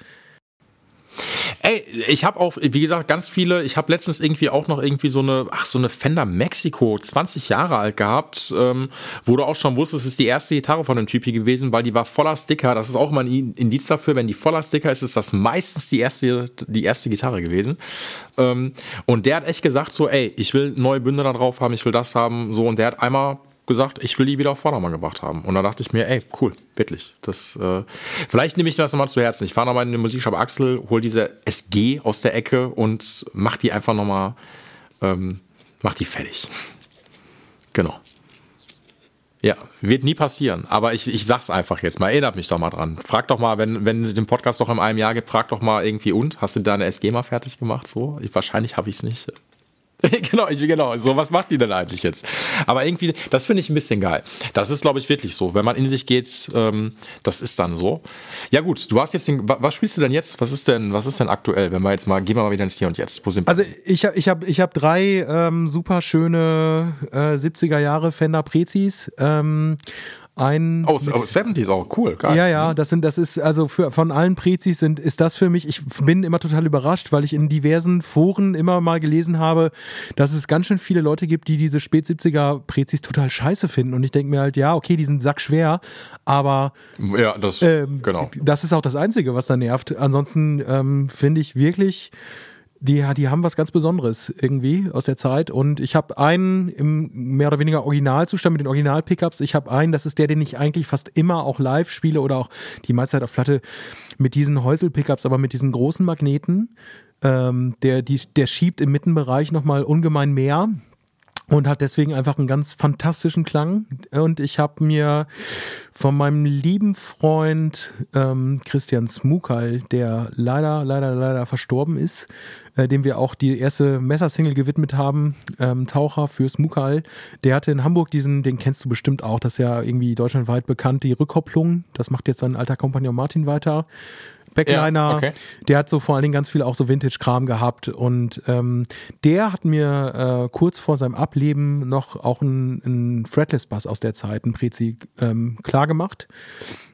[SPEAKER 2] Ey, ich habe auch, wie gesagt, ganz viele, ich habe letztens irgendwie auch noch irgendwie so eine, ach, so eine Fender Mexico, zwanzig Jahre alt gehabt, ähm, wo du auch schon wusstest, es ist die erste Gitarre von dem Typ hier gewesen, weil die war voller Sticker. Das ist auch immer ein Indiz dafür, wenn die voller Sticker ist, ist das meistens die erste, die erste Gitarre gewesen. Ähm, und der hat echt gesagt so, ey, ich will neue Bünde da drauf haben, ich will das haben, so, und der hat einmal gesagt, ich will die wieder auf Vordermann gebracht haben. Und dann dachte ich mir, ey, cool, wirklich. Das, äh, vielleicht nehme ich das nochmal zu Herzen. Ich fahre nochmal in den Musikshop Axel, hol diese S G aus der Ecke und mach die einfach nochmal, ähm, mach die fertig. Genau. Ja, wird nie passieren. Aber ich, ich sag's einfach jetzt mal, erinnert mich doch mal dran. Frag doch mal, wenn, wenn es den Podcast noch in einem Jahr gibt, frag doch mal irgendwie, und, hast du deine S G mal fertig gemacht? So, ich, wahrscheinlich habe ich es nicht. Genau, ich genau. So, was macht die denn eigentlich jetzt? Aber irgendwie, das finde ich ein bisschen geil. Das ist, glaube ich, wirklich so. Wenn man in sich geht, ähm, das ist dann so. Ja gut, du hast jetzt den, was spielst du denn jetzt? Was ist denn, was ist denn aktuell? Wenn wir jetzt mal, gehen wir mal wieder ins Hier und Jetzt. Wo sind wir?
[SPEAKER 3] Also ich habe ich hab, ich hab drei ähm, super schöne äh, siebziger Jahre Fender Prezis. Ähm, Ein
[SPEAKER 2] oh, siebziger auch cool, geil.
[SPEAKER 3] Ja, ja, das sind, das ist, also für, von allen Prezis sind, ist das für mich, ich bin immer total überrascht, weil ich in diversen Foren immer mal gelesen habe, dass es ganz schön viele Leute gibt, die diese Spät-siebziger Prezis total scheiße finden. Und ich denke mir halt, ja, okay, die sind sackschwer, aber
[SPEAKER 2] ja, das,
[SPEAKER 3] ähm,
[SPEAKER 2] genau.
[SPEAKER 3] das ist auch das Einzige, was da nervt. Ansonsten ähm, finde ich wirklich, Die, die haben was ganz Besonderes irgendwie aus der Zeit, und ich habe einen im mehr oder weniger Originalzustand mit den Original-Pickups. Ich habe einen, das ist der, den ich eigentlich fast immer auch live spiele oder auch die meiste Zeit auf Platte, mit diesen Häusel-Pickups, aber mit diesen großen Magneten. Ähm, der, die, der schiebt im Mittenbereich nochmal ungemein mehr und hat deswegen einfach einen ganz fantastischen Klang. Und ich habe mir von meinem lieben Freund ähm, Christian Smukal, der leider, leider, leider verstorben ist, äh, dem wir auch die erste Messer-Single gewidmet haben, ähm, Taucher für Smukal, der hatte in Hamburg diesen, den kennst du bestimmt auch, das ist ja irgendwie deutschlandweit bekannt, die Rückkopplung. Das macht jetzt sein alter Kompagnon Martin weiter. Backliner, ja, okay. Der hat so vor allen Dingen ganz viel auch so Vintage-Kram gehabt, und ähm, der hat mir äh, kurz vor seinem Ableben noch auch einen Fretless-Bass aus der Zeit, einen Prezi, ähm, klar gemacht.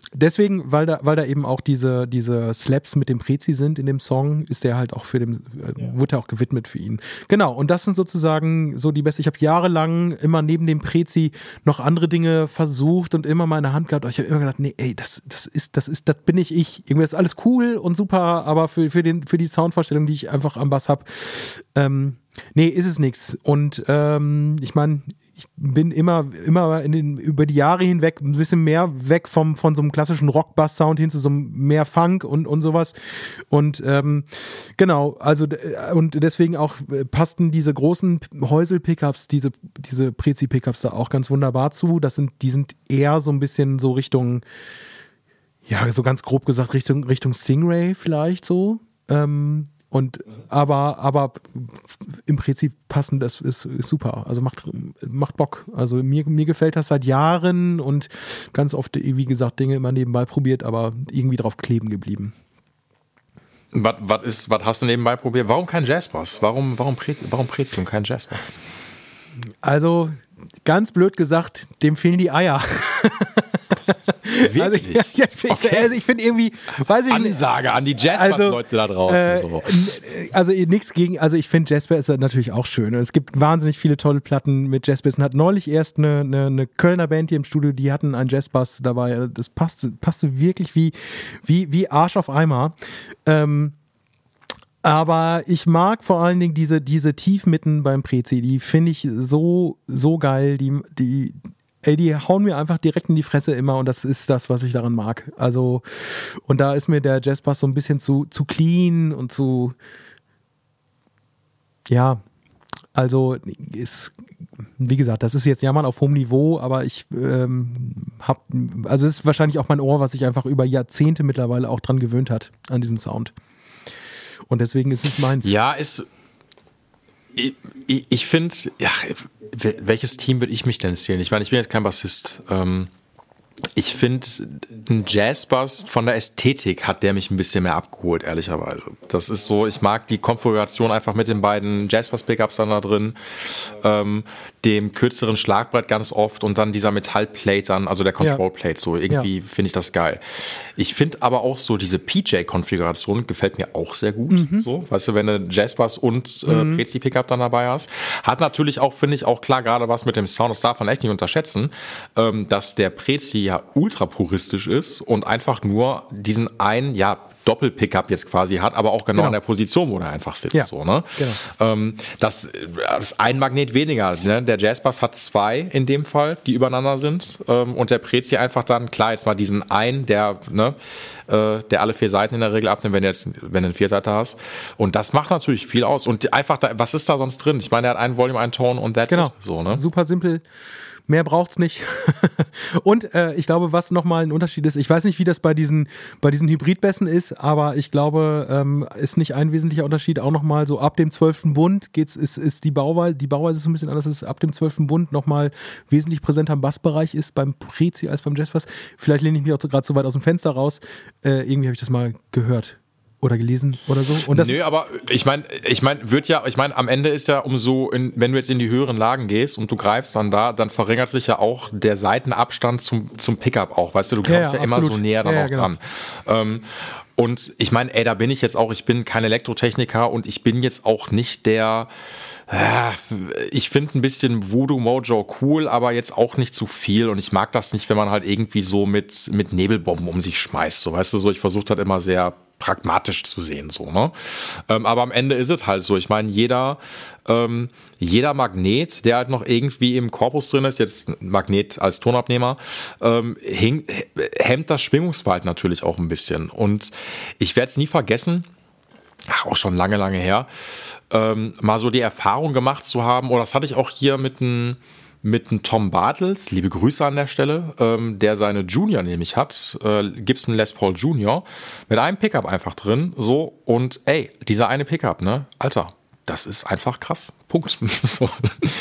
[SPEAKER 3] deswegen, weil da, weil da eben auch diese, diese Slaps mit dem Prezi sind in dem Song, ist der halt auch für den, äh, ja. wurde er auch gewidmet für ihn. Genau, und das sind sozusagen so die beste. Ich habe jahrelang immer neben dem Prezi noch andere Dinge versucht und immer mal in der Hand gehabt. Aber ich habe immer gedacht, nee, ey, das, das ist, das ist, das bin ich ich. Irgendwie ist alles cool und super, aber für, für, den, für die Soundvorstellung, die ich einfach am Bass habe, ähm, nee, ist es nichts. Und ähm, ich meine, ich bin immer, immer in den, über die Jahre hinweg ein bisschen mehr weg vom, von so einem klassischen Rock-Bass-Sound hin zu so einem mehr Funk und, und sowas. Und ähm, genau, also und deswegen auch passten diese großen Häusel-Pickups, diese, diese Prezi-Pickups da auch ganz wunderbar zu. Das sind, die sind eher so ein bisschen so Richtung, ja, so ganz grob gesagt, Richtung, Richtung Stingray vielleicht so. Ähm, Und aber, aber im Prinzip passend, das ist, ist super. Also macht, macht Bock. Also mir, mir gefällt das seit Jahren und ganz oft, wie gesagt, Dinge immer nebenbei probiert, aber irgendwie drauf kleben geblieben.
[SPEAKER 2] Was, was, ist, was hast du nebenbei probiert? Warum kein Jazzbass? Warum, warum, warum Prezi und kein Jazzbass?
[SPEAKER 3] Also ganz blöd gesagt, dem fehlen die Eier.
[SPEAKER 2] Wirklich?
[SPEAKER 3] Also, ja, ja, ich, okay. also ich finde irgendwie, weiß ich nicht.
[SPEAKER 2] Ansage an die Jazzbass-Leute also, da draußen.
[SPEAKER 3] Äh,
[SPEAKER 2] so.
[SPEAKER 3] Also nichts gegen, also ich finde Jazzbass natürlich auch schön. Und es gibt wahnsinnig viele tolle Platten mit Jazzbass. Und hat neulich erst eine, eine, eine Kölner Band hier im Studio, die hatten einen Jazzbass dabei. Das passte, passte wirklich wie, wie, wie Arsch auf Eimer. Ähm, Aber ich mag vor allen Dingen diese, diese Tiefmitten beim Prezi, die finde ich so, so geil, die, die, ey, die hauen mir einfach direkt in die Fresse immer und das ist das, was ich daran mag. Also, und da ist mir der Jazzbass so ein bisschen zu, zu clean und zu, ja, also ist, wie gesagt, das ist jetzt Jammern auf hohem Niveau, aber ich ähm, hab, also es ist wahrscheinlich auch mein Ohr, was sich einfach über Jahrzehnte mittlerweile auch dran gewöhnt hat, an diesen Sound. Und deswegen ist es meins.
[SPEAKER 2] Ja, ist. Ich, ich, ich finde, ja, welches Team würde ich mich denn zählen? Ich meine, ich bin jetzt kein Bassist. Ähm, ich finde, ein Jazzbass von der Ästhetik hat der mich ein bisschen mehr abgeholt, ehrlicherweise. Das ist so, ich mag die Konfiguration einfach mit den beiden Jazzbass-Pickups dann da drin, ähm, dem kürzeren Schlagbrett ganz oft und dann dieser Metallplate dann, also der Control-Plate, so irgendwie ja. finde ich das geil. Ich finde aber auch so diese P J-Konfiguration gefällt mir auch sehr gut, mhm. so, weißt du, wenn du Jazzbass und äh, mhm. Prezi-Pickup dann dabei hast. Hat natürlich auch, finde ich, auch klar gerade was mit dem Sound, das darf man echt nicht unterschätzen, ähm, dass der Prezi ja ultra puristisch ist und einfach nur diesen einen, ja, Doppel-Pickup jetzt quasi hat, aber auch genau, genau. in der Position, wo er einfach sitzt. Ja, so, ne? Genau. Ähm, das, das ist ein Magnet weniger. Ne? Der Jazzbass hat zwei in dem Fall, die übereinander sind. Ähm, und der Prezi einfach dann, klar, jetzt mal diesen einen, der, ne, äh, der alle vier Seiten in der Regel abnimmt, wenn du jetzt wenn du einen Vierseiter hast. Und das macht natürlich viel aus. Und einfach, da, was ist da sonst drin? Ich meine, er hat einen Volume, einen Ton und that's
[SPEAKER 3] genau.
[SPEAKER 2] it. So, ne?
[SPEAKER 3] Super simpel. Mehr braucht's nicht. Und äh, ich glaube, was nochmal ein Unterschied ist, ich weiß nicht, wie das bei diesen, bei diesen Hybridbässen ist, aber ich glaube, ähm, ist nicht ein wesentlicher Unterschied auch nochmal so ab dem zwölften Bund geht's, ist, ist die Bauweise, die Bauweise ist so ein bisschen anders, ist ab dem zwölften Bund nochmal wesentlich präsenter im Bassbereich ist beim Prezi als beim Jazzbass. Vielleicht lehne ich mich auch gerade so weit aus dem Fenster raus. Äh, irgendwie habe ich das mal gehört. Oder gelesen oder so. Und das
[SPEAKER 2] Nö, aber ich meine, ich meine, wird ja, ich meine, am Ende ist ja umso, in, wenn du jetzt in die höheren Lagen gehst und du greifst dann da, dann verringert sich ja auch der Seitenabstand zum, zum Pickup auch, weißt du, du kommst ja, ja, ja immer so näher dann ja, ja, auch genau. dran. Ähm, und ich meine, ey, da bin ich jetzt auch, ich bin kein Elektrotechniker und ich bin jetzt auch nicht der, äh, ich finde ein bisschen Voodoo Mojo cool, aber jetzt auch nicht zu viel und ich mag das nicht, wenn man halt irgendwie so mit, mit Nebelbomben um sich schmeißt, so, weißt du, so, ich versuche das immer sehr pragmatisch zu sehen, so, ne? Ähm, aber am Ende ist es halt so. Ich meine, jeder, ähm, jeder Magnet, der halt noch irgendwie im Korpus drin ist, jetzt ein Magnet als Tonabnehmer, ähm, hing, hemmt das Schwingungsverhalten natürlich auch ein bisschen. Und ich werde es nie vergessen, ach, auch schon lange, lange her, ähm, mal so die Erfahrung gemacht zu haben, oder das hatte ich auch hier mit einem mit einem Tom Bartels, liebe Grüße an der Stelle, ähm, der seine Junior nämlich hat, äh, Gibson Les Paul Junior, mit einem Pickup einfach drin, so, und ey, dieser eine Pickup, ne, Alter, das ist einfach krass, Punkt. So.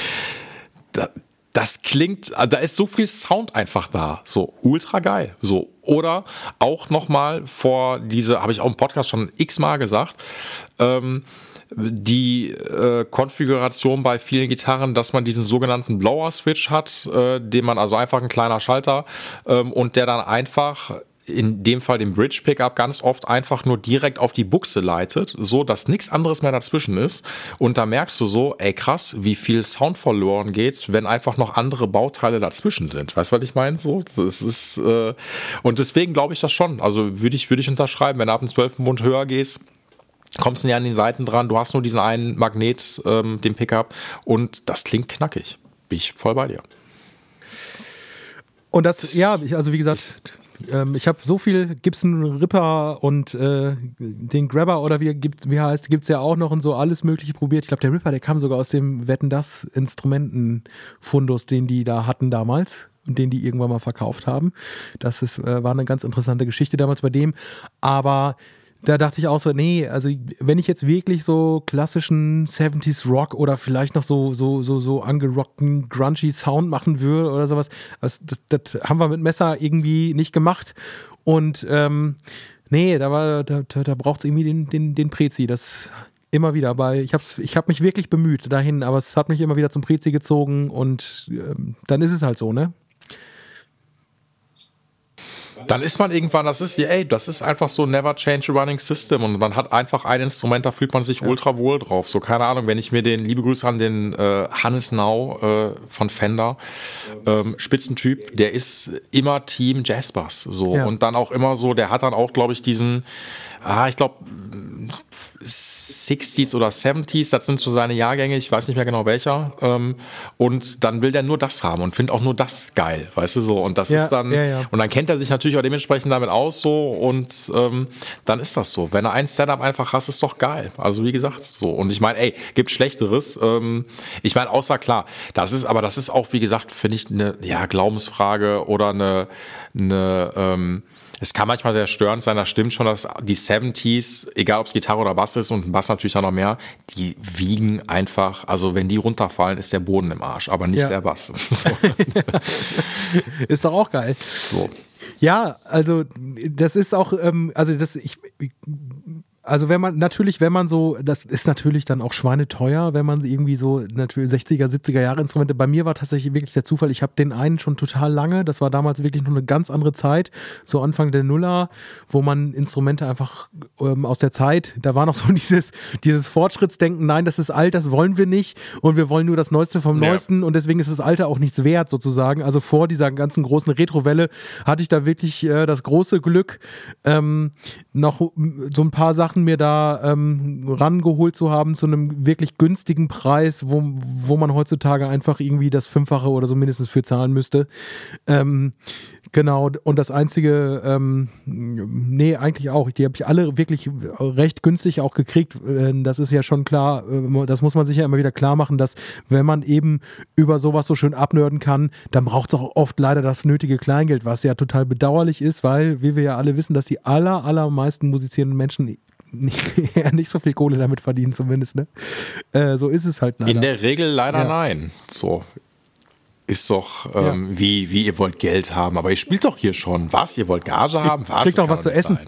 [SPEAKER 2] Da, das klingt, da ist so viel Sound einfach da, so, ultra geil, so, oder auch nochmal vor diese, habe ich auch im Podcast schon x-mal gesagt, ähm, die äh, Konfiguration bei vielen Gitarren, dass man diesen sogenannten Blower-Switch hat, äh, den man also einfach ein kleiner Schalter ähm, und der dann einfach in dem Fall den Bridge-Pickup ganz oft einfach nur direkt auf die Buchse leitet, so dass nichts anderes mehr dazwischen ist. Und da merkst du so, ey krass, wie viel Sound verloren geht, wenn einfach noch andere Bauteile dazwischen sind. Weißt du, was ich meine? So, das ist, äh, und deswegen glaube ich das schon. Also würde ich, würde ich unterschreiben, wenn du ab dem zwölften Bund höher gehst, kommst du nicht an den Seiten dran, du hast nur diesen einen Magnet, ähm, den Pickup, und das klingt knackig. Bin ich voll bei dir.
[SPEAKER 3] Und das, ja, ich, also wie gesagt, ähm, ich habe so viel Gibson Ripper und äh, den Grabber oder wie, gibt, wie heißt, gibt es ja auch noch und so alles Mögliche probiert. Ich glaube, der Ripper, der kam sogar aus dem Wetten, das Instrumentenfundus, den die da hatten damals und den die irgendwann mal verkauft haben. Das ist, äh, war eine ganz interessante Geschichte damals bei dem. Aber da dachte ich auch so, nee, also wenn ich jetzt wirklich so klassischen siebziger Rock oder vielleicht noch so so so so angerockten grungy Sound machen würde oder sowas, das, das, das haben wir mit Messer irgendwie nicht gemacht. Und ähm, nee, da war da, da, da braucht es irgendwie den den den Prezi, das immer wieder bei, ich hab's, ich habe mich wirklich bemüht dahin, aber es hat mich immer wieder zum Prezi gezogen und ähm, dann ist es halt so, ne?
[SPEAKER 2] Dann ist man irgendwann, das ist, ey, das ist einfach so never change a running system und man hat einfach ein Instrument, da fühlt man sich ja ultra wohl drauf. So, keine Ahnung, wenn ich mir den, liebe Grüße an den äh, Hannes Nau äh, von Fender, ähm, Spitzentyp, der ist immer Team Jazzbass, so, ja. Und dann auch immer so, der hat dann auch, glaube ich, diesen, ah, ich glaube, sechziger oder siebziger, das sind so seine Jahrgänge, ich weiß nicht mehr genau welcher, ähm, und dann will der nur das haben und findet auch nur das geil, weißt du, so, und das
[SPEAKER 3] ja,
[SPEAKER 2] ist dann,
[SPEAKER 3] ja, ja.
[SPEAKER 2] Und dann kennt er sich natürlich auch dementsprechend damit aus, so, und ähm, dann ist das so, wenn er ein Setup einfach hast, ist doch geil, also wie gesagt, so, und ich meine, ey, gibt Schlechteres, ähm, ich meine, außer klar, das ist, aber das ist auch, wie gesagt, finde ich, eine, ja, Glaubensfrage oder eine, eine, ähm, es kann manchmal sehr störend sein, das stimmt schon, dass die siebziger, egal ob es Gitarre oder Bass ist und Bass natürlich auch noch mehr, die wiegen einfach, also wenn die runterfallen, ist der Boden im Arsch, aber nicht ja. der Bass. So.
[SPEAKER 3] Ist doch auch geil.
[SPEAKER 2] So.
[SPEAKER 3] Ja, also das ist auch, ähm, also das, ich, also wenn man, natürlich, wenn man so, das ist natürlich dann auch schweineteuer, wenn man irgendwie so natürlich sechziger, siebziger Jahre Instrumente, bei mir war tatsächlich wirklich der Zufall, ich habe den einen schon total lange, das war damals wirklich noch eine ganz andere Zeit, so Anfang der Nuller, wo man Instrumente einfach ähm, aus der Zeit, da war noch so dieses, dieses Fortschrittsdenken, nein, das ist alt, das wollen wir nicht und wir wollen nur das Neueste vom ja. Neuesten und deswegen ist das Alte auch nichts wert sozusagen, also vor dieser ganzen großen Retrowelle hatte ich da wirklich äh, das große Glück, ähm, noch so ein paar Sachen mir da ähm, rangeholt zu haben zu einem wirklich günstigen Preis, wo, wo man heutzutage einfach irgendwie das Fünffache oder so mindestens für zahlen müsste. Ähm, genau, und das einzige, ähm, nee, eigentlich auch, die habe ich alle wirklich recht günstig auch gekriegt. Das ist ja schon klar, das muss man sich ja immer wieder klar machen, dass wenn man eben über sowas so schön abnörden kann, dann braucht es auch oft leider das nötige Kleingeld, was ja total bedauerlich ist, weil, wie wir ja alle wissen, dass die aller, allermeisten musizierenden Menschen nicht, ja, nicht so viel Kohle damit verdienen zumindest, ne? Äh, so ist es halt leider.
[SPEAKER 2] In der Regel leider
[SPEAKER 3] ja.
[SPEAKER 2] nein. So. Ist doch, ähm, ja. wie, wie ihr wollt Geld haben, aber ihr spielt doch hier schon. Was? Ihr wollt Gage haben? Was?
[SPEAKER 3] Kriegt doch was zu essen.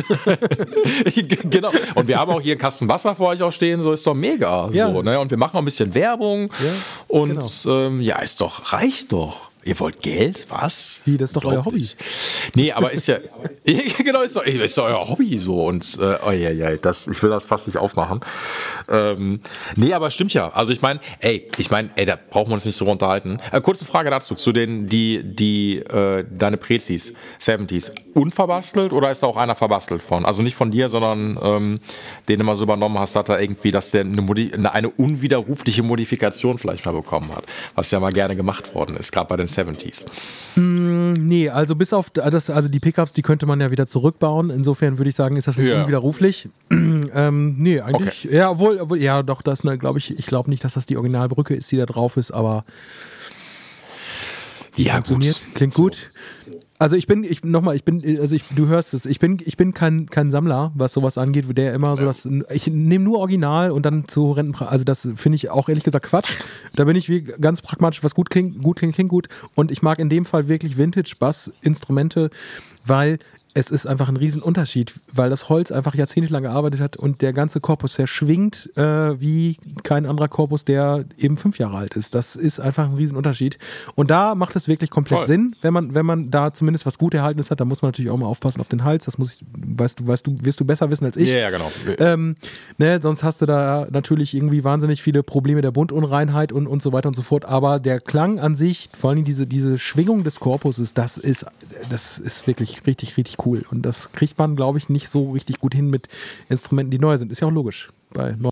[SPEAKER 2] Genau. Und wir haben auch hier einen Kasten Wasser vor euch auch stehen, so ist doch mega. Ja. So, ne? Und wir machen auch ein bisschen Werbung. Ja, und genau. ähm, ja, ist doch, reicht doch. Ihr wollt Geld? Was?
[SPEAKER 3] Wie, das ist doch euer Hobby.
[SPEAKER 2] Nicht. Nee, aber ist ja, genau, ist doch, ist doch euer Hobby so. Und, äh, oh ja, ja, das, ich will das fast nicht aufmachen. Ähm, nee, aber stimmt ja. Also ich meine, ey, ich meine, ey, da brauchen wir uns nicht so unterhalten. Äh, kurze Frage dazu, zu den, die, die, äh, deine Prezis, siebziger, unverbastelt oder ist da auch einer verbastelt von? Also nicht von dir, sondern ähm, den du mal so übernommen hast, hat er irgendwie, dass der eine, Modi- eine unwiderrufliche Modifikation vielleicht mal bekommen hat. Was ja mal gerne gemacht worden ist, gerade bei den siebzigern.
[SPEAKER 3] Mm, nee, also bis auf das, also die Pickups, die könnte man ja wieder zurückbauen. Insofern würde ich sagen, ist das nicht ja. unwiderruflich. ähm, nee, eigentlich, okay. ja, obwohl, obwohl, ja, doch, das, ne, glaube ich, ich glaube nicht, dass das die Originalbrücke ist, die da drauf ist, aber
[SPEAKER 2] ja,
[SPEAKER 3] funktioniert,
[SPEAKER 2] gut.
[SPEAKER 3] klingt
[SPEAKER 2] So.
[SPEAKER 3] gut. Also ich bin, ich nochmal, ich bin, also ich, du hörst es, ich bin, ich bin kein, kein Sammler, was sowas angeht, der immer so das, ich nehme nur Original und dann zu Rentenpreis, also das finde ich auch ehrlich gesagt Quatsch. Da bin ich wie ganz pragmatisch, was gut klingt, gut klingt, klingt gut und ich mag in dem Fall wirklich Vintage-Bass-Instrumente, weil es ist einfach ein Riesenunterschied, weil das Holz einfach jahrzehntelang gearbeitet hat und der ganze Korpus, der schwingt äh, wie kein anderer Korpus, der eben fünf Jahre alt ist. Das ist einfach ein Riesenunterschied. Und da macht es wirklich komplett Voll. Sinn, wenn man, wenn man da zumindest was gut Erhaltenes hat, da muss man natürlich auch mal aufpassen auf den Hals. Das muss ich, weißt du, weißt du, wirst du besser wissen als ich.
[SPEAKER 2] Ja, ja, genau.
[SPEAKER 3] Ähm, ne, sonst hast du da natürlich irgendwie wahnsinnig viele Probleme der Bundunreinheit und, und so weiter und so fort. Aber der Klang an sich, vor allem diese, diese Schwingung des Korpuses, das ist, das ist wirklich richtig, richtig cool. Und das kriegt man, glaube ich, nicht so richtig gut hin mit Instrumenten, die neu sind. Ist ja auch logisch bei neu.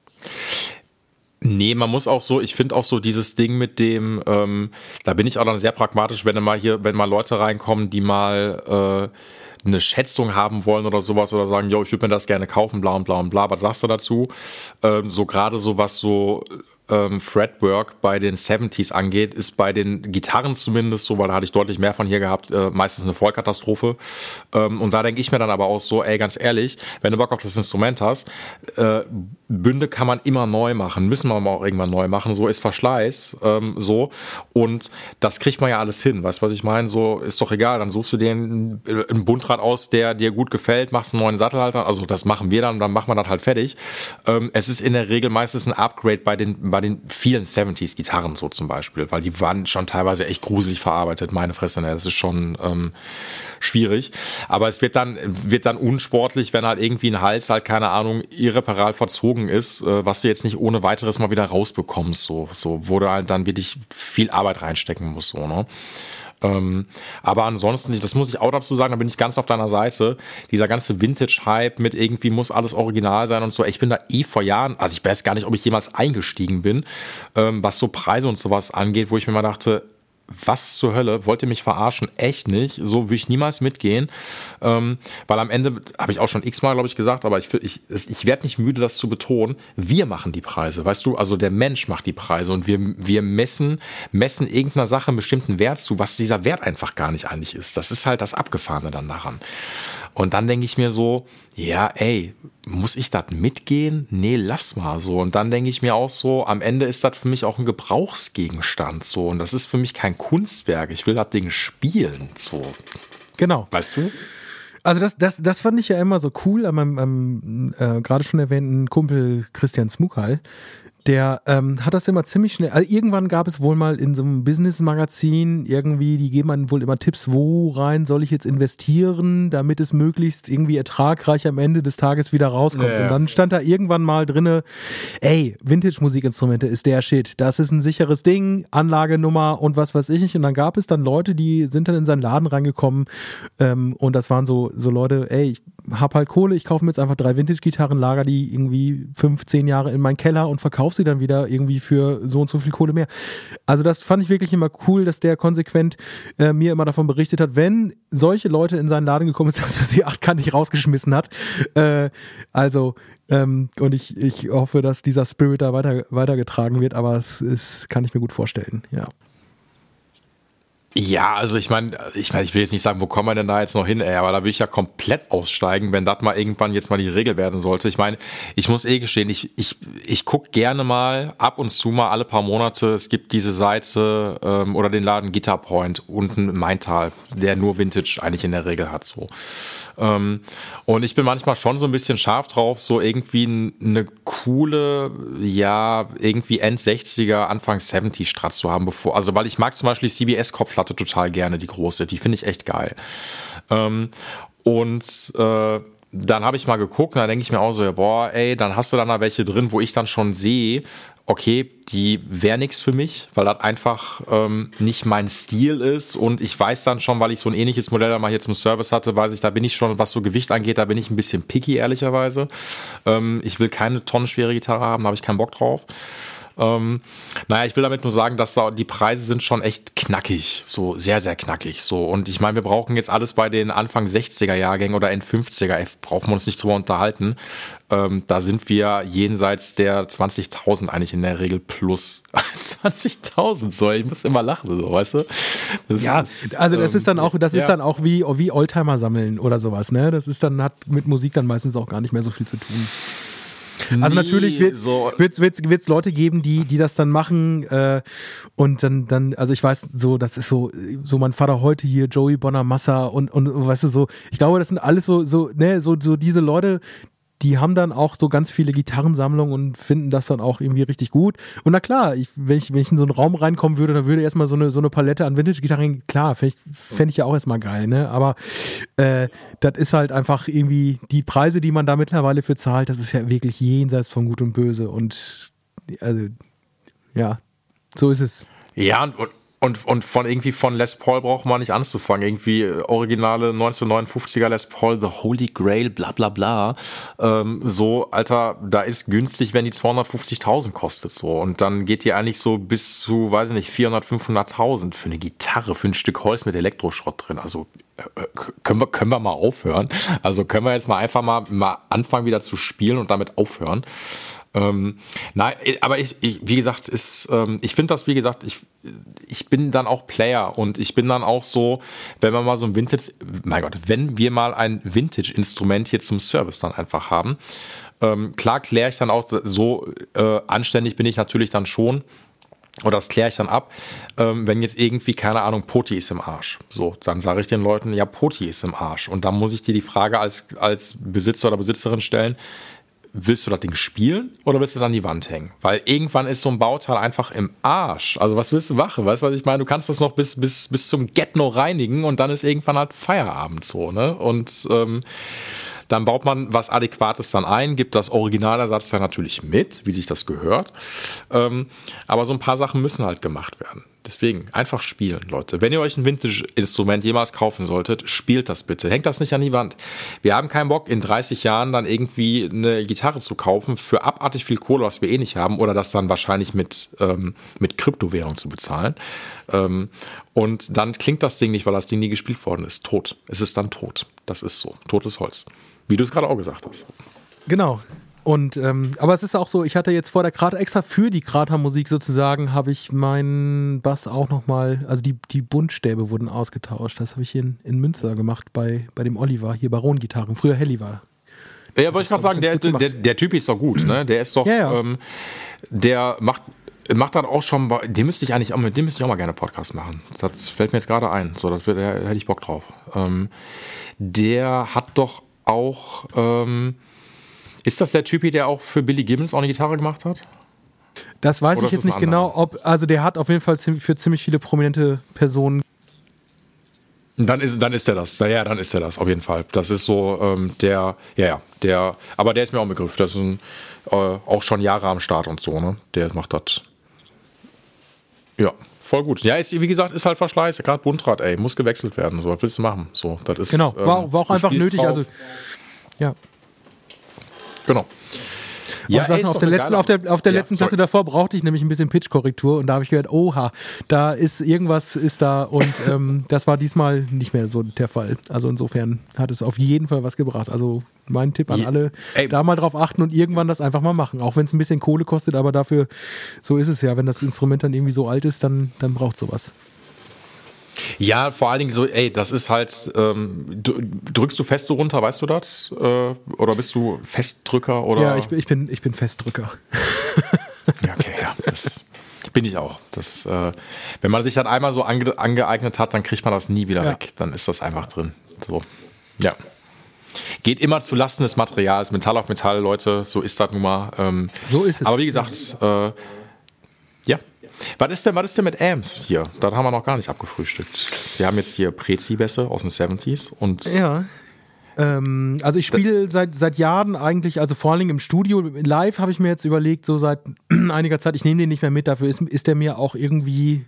[SPEAKER 2] Nee, man muss auch so, ich finde auch so dieses Ding mit dem, ähm, da bin ich auch dann sehr pragmatisch, wenn mal hier, wenn mal Leute reinkommen, die mal äh, eine Schätzung haben wollen oder sowas oder sagen, yo, ich würde mir das gerne kaufen, bla und bla und bla, was sagst du dazu? Ähm, so gerade so was so ähm, Fretwork bei den siebziger angeht, ist bei den Gitarren zumindest so, weil da hatte ich deutlich mehr von hier gehabt, äh, meistens eine Vollkatastrophe. Ähm, und da denke ich mir dann aber auch so, ey, ganz ehrlich, wenn du Bock auf das Instrument hast, äh, Bünde kann man immer neu machen, müssen wir aber auch irgendwann neu machen, so ist Verschleiß, ähm, so. Und das kriegt man ja alles hin, weißt du, was ich meine? So, ist doch egal, dann suchst du dir einen, einen Bundrad aus, der dir gut gefällt, machst einen neuen Sattelhalter, also das machen wir dann, dann machen wir das halt fertig. Ähm, es ist in der Regel meistens ein Upgrade bei den, bei den vielen siebziger Gitarren so zum Beispiel, weil die waren schon teilweise echt gruselig verarbeitet, meine Fresse, ne? Das ist schon ähm, schwierig, aber es wird dann, wird dann unsportlich, wenn halt irgendwie ein Hals halt, keine Ahnung, irreparabel verzogen ist, äh, was du jetzt nicht ohne weiteres mal wieder rausbekommst, so, so, wo du halt dann wirklich viel Arbeit reinstecken musst, so, ne? Ähm, aber ansonsten, das muss ich auch dazu sagen, da bin ich ganz auf deiner Seite, dieser ganze Vintage-Hype mit irgendwie muss alles original sein und so, ich bin da eh vor Jahren, also ich weiß gar nicht, ob ich jemals eingestiegen bin, ähm, was so Preise und sowas angeht, wo ich mir mal dachte, was zur Hölle, wollt ihr mich verarschen? Echt nicht, so würde ich niemals mitgehen, ähm, weil am Ende, habe ich auch schon x-mal, glaube ich, gesagt, aber ich, ich, ich werde nicht müde, das zu betonen, wir machen die Preise, weißt du, also der Mensch macht die Preise und wir, wir messen, messen irgendeiner Sache einen bestimmten Wert zu, was dieser Wert einfach gar nicht eigentlich ist. Das ist halt das Abgefahrene dann daran. Und dann denke ich mir so, ja, ey, muss ich das mitgehen? Nee, lass mal so. Und dann denke ich mir auch so, am Ende ist das für mich auch ein Gebrauchsgegenstand so. Und das ist für mich kein Kunstwerk. Ich will das Ding spielen so.
[SPEAKER 3] Genau.
[SPEAKER 2] Weißt du?
[SPEAKER 3] Also das, das, das fand ich ja immer so cool an meinem, meinem äh, gerade schon erwähnten Kumpel Christian Smukal. Der ähm, hat das immer ziemlich schnell, also irgendwann gab es wohl mal in so einem Business-Magazin irgendwie, die geben einem wohl immer Tipps, wo rein soll ich jetzt investieren, damit es möglichst irgendwie ertragreich am Ende des Tages wieder rauskommt. Ja, ja. Und dann stand da irgendwann mal drinne, ey, Vintage-Musikinstrumente ist der Shit, das ist ein sicheres Ding, Anlagenummer und was weiß ich nicht. Und dann gab es dann Leute, die sind dann in seinen Laden reingekommen ähm, und das waren so, so Leute, ey, ich hab halt Kohle, ich kaufe mir jetzt einfach drei Vintage-Gitarren, lager die irgendwie fünf, zehn Jahre in meinen Keller und verkaufe sie dann wieder irgendwie für so und so viel Kohle mehr. Also das fand ich wirklich immer cool, dass der konsequent äh, mir immer davon berichtet hat, wenn solche Leute in seinen Laden gekommen sind, dass er sie achtkantig rausgeschmissen hat. Äh, also ähm, und ich, ich hoffe, dass dieser Spirit da weiter, weitergetragen wird, aber es ist, kann ich mir gut vorstellen, ja.
[SPEAKER 2] Ja, also ich meine, ich meine, ich will jetzt nicht sagen, wo kommen wir denn da jetzt noch hin, ey, aber da will ich ja komplett aussteigen, wenn das mal irgendwann jetzt mal die Regel werden sollte. Ich meine, ich muss eh gestehen, ich, ich, ich gucke gerne mal ab und zu mal alle paar Monate, es gibt diese Seite ähm, oder den Laden Guitar Point unten im Maintal, der nur Vintage eigentlich in der Regel hat, so. Ähm, und ich bin manchmal schon so ein bisschen scharf drauf, so irgendwie eine coole, ja, irgendwie End sechziger, Anfang siebziger Strat zu haben, bevor, also weil ich mag zum Beispiel C B S-Kopflatte total gerne, die große, die finde ich echt geil. Ähm, und äh, dann habe ich mal geguckt und da denke ich mir auch so, ja, boah, ey, dann hast du dann da welche drin, wo ich dann schon sehe, okay, die wäre nichts für mich, weil das einfach ähm, nicht mein Stil ist und ich weiß dann schon, weil ich so ein ähnliches Modell da mal hier zum Service hatte, weiß ich, da bin ich schon, was so Gewicht angeht, da bin ich ein bisschen picky, ehrlicherweise. Ähm, ich will keine tonnenschwere Gitarre haben, da habe ich keinen Bock drauf. Ähm, naja, ich will damit nur sagen, dass da die Preise sind schon echt knackig, so sehr, sehr knackig. So. Und ich meine, wir brauchen jetzt alles bei den Anfang sechziger Jahrgängen oder End fünfziger, brauchen wir uns nicht drüber unterhalten. Ähm, da sind wir jenseits der zwanzigtausend eigentlich in der Regel plus. zwanzigtausend, so, ich muss immer lachen, so, weißt du? Das
[SPEAKER 3] ja,
[SPEAKER 2] ist,
[SPEAKER 3] also das
[SPEAKER 2] ähm,
[SPEAKER 3] ist dann auch, das
[SPEAKER 2] ja.
[SPEAKER 3] ist dann auch wie, wie Oldtimer sammeln oder sowas, ne? Das ist dann, hat mit Musik dann meistens auch gar nicht mehr so viel zu tun. Also natürlich wird es
[SPEAKER 2] so
[SPEAKER 3] wird's, wird's, wird's Leute geben, die, die das dann machen äh, und dann, dann, also ich weiß so, das ist so, so mein Vater heute hier, Joey Bonamassa und, und weißt du so, ich glaube, das sind alles so, so, ne, so, so diese Leute, die haben dann auch so ganz viele Gitarrensammlungen und finden das dann auch irgendwie richtig gut. Und na klar, ich, wenn, ich, wenn ich in so einen Raum reinkommen würde, dann würde erstmal so eine, so eine Palette an Vintage-Gitarren, klar, fände ich, fänd ich ja auch erstmal geil, ne? Aber äh, das ist halt einfach irgendwie, die Preise, die man da mittlerweile für zahlt, das ist ja wirklich jenseits von Gut und Böse. Und also, ja, so ist es.
[SPEAKER 2] Ja, und, und, und von irgendwie von Les Paul braucht man nicht anzufangen. Irgendwie originale neunzehnhundertneunundfünfziger Les Paul, The Holy Grail, bla bla bla. Ähm, so, Alter, da ist günstig, wenn die zweihundertfünfzigtausend kostet. So. Und dann geht die eigentlich so bis zu, weiß ich nicht, vierhundert, fünfhunderttausend für eine Gitarre, für ein Stück Holz mit Elektroschrott drin. Also äh, können wir, können wir mal aufhören. Also können wir jetzt mal einfach mal, mal anfangen wieder zu spielen und damit aufhören. Ähm, nein, aber ich, ich, wie gesagt, ist, ähm, ich finde das, wie gesagt, ich, ich bin dann auch Player und ich bin dann auch so, wenn wir mal so ein Vintage, mein Gott, wenn wir mal ein Vintage-Instrument hier zum Service dann einfach haben, ähm, klar kläre ich dann auch so, äh, anständig bin ich natürlich dann schon, oder das kläre ich dann ab, ähm, wenn jetzt irgendwie, keine Ahnung, Poti ist im Arsch. So, dann sage ich den Leuten, ja, Poti ist im Arsch. Und dann muss ich dir die Frage als, als Besitzer oder Besitzerin stellen, willst du das Ding spielen oder willst du dann die Wand hängen? Weil irgendwann ist so ein Bauteil einfach im Arsch. Also was willst du machen? Weißt du, was ich meine? Du kannst das noch bis, bis, bis zum Get-No reinigen und dann ist irgendwann halt Feierabend so, ne? Und ähm, dann baut man was Adäquates dann ein, gibt das Originalersatzteil dann natürlich mit, wie sich das gehört. Ähm, aber so ein paar Sachen müssen halt gemacht werden. Deswegen einfach spielen, Leute. Wenn ihr euch ein Vintage-Instrument jemals kaufen solltet, spielt das bitte. Hängt das nicht an die Wand. Wir haben keinen Bock, in dreißig Jahren dann irgendwie eine Gitarre zu kaufen für abartig viel Kohle, was wir eh nicht haben, oder das dann wahrscheinlich mit, ähm, mit Kryptowährung zu bezahlen. Ähm, und dann klingt das Ding nicht, weil das Ding nie gespielt worden ist. Tot. Es ist dann tot. Das ist so. Totes Holz. Wie du es gerade auch gesagt hast.
[SPEAKER 3] Genau. Und, ähm, aber es ist auch so, ich hatte jetzt vor der Krater, extra für die Krater-Musik sozusagen, habe ich meinen Bass auch nochmal, also die, die Buntstäbe wurden ausgetauscht. Das habe ich hier in, in Münster gemacht bei, bei dem Oliver, hier Baron-Gitarren, früher Helly war.
[SPEAKER 2] Ja, wollte ich gerade sagen, der, der, der Typ ist doch gut, ne? Der ist doch,
[SPEAKER 3] ja, ja.
[SPEAKER 2] Ähm, der macht, macht dann auch schon, bei, dem müsste ich eigentlich auch, mit dem müsste ich auch mal gerne Podcast machen. Das fällt mir jetzt gerade ein, so, das wird, da hätte ich Bock drauf. Ähm, der hat doch auch, ähm, ist das der Typi, der auch für Billy Gibbons auch eine Gitarre gemacht hat?
[SPEAKER 3] Das weiß Oder ich jetzt nicht genau, ob, also der hat auf jeden Fall für ziemlich viele prominente Personen.
[SPEAKER 2] Dann ist, dann ist er das, ja, dann ist er das, auf jeden Fall. Das ist so, ähm, der, ja, ja, der, aber der ist mir auch ein Begriff, das ist ein, äh, auch schon Jahre am Start und so, ne, der macht das, ja, voll gut. Ja, ist, wie gesagt, ist halt Verschleiß, gerade Buntrad, ey, muss gewechselt werden, so, was willst du machen, so, das ist.
[SPEAKER 3] Genau, war,
[SPEAKER 2] ähm,
[SPEAKER 3] war auch einfach nötig, drauf. Also, ja.
[SPEAKER 2] Genau.
[SPEAKER 3] Ja, ey, noch, auf der letzten, auf der, auf der ja, letzten Platte davor brauchte ich nämlich ein bisschen Pitch-Korrektur und da habe ich gehört, oha, da ist irgendwas ist da und ähm, das war diesmal nicht mehr so der Fall. Also insofern hat es auf jeden Fall was gebracht. Also mein Tipp an alle, ey, da mal drauf achten und irgendwann das einfach mal machen. Auch wenn es ein bisschen Kohle kostet, aber dafür, so ist es ja. Wenn das Instrument dann irgendwie so alt ist, dann, dann braucht es sowas.
[SPEAKER 2] Ja, vor allen Dingen so, ey, das ist halt, ähm, drückst du fest runter, weißt du das? Äh, oder bist du Festdrücker? Oder?
[SPEAKER 3] Ja, ich, ich, bin, ich bin Festdrücker.
[SPEAKER 2] Ja, okay, ja, das bin ich auch. Das, äh, wenn man sich dann einmal so ange, angeeignet hat, dann kriegt man das nie wieder ja. weg. Dann ist das einfach drin. So, ja. Geht immer zu Lasten des Materials, Metall auf Metall, Leute, so ist das nun mal. Ähm,
[SPEAKER 3] so ist es.
[SPEAKER 2] Aber wie gesagt, äh, ja. Was ist denn, was ist denn mit Amps hier? Das haben wir noch gar nicht abgefrühstückt. Wir haben jetzt hier Prezi-Bässe aus den siebziger und
[SPEAKER 3] ja. Ähm, also ich spiele seit, seit Jahren eigentlich, also vor allem im Studio, live habe ich mir jetzt überlegt, so seit einiger Zeit, ich nehme den nicht mehr mit, dafür ist, ist der mir auch irgendwie,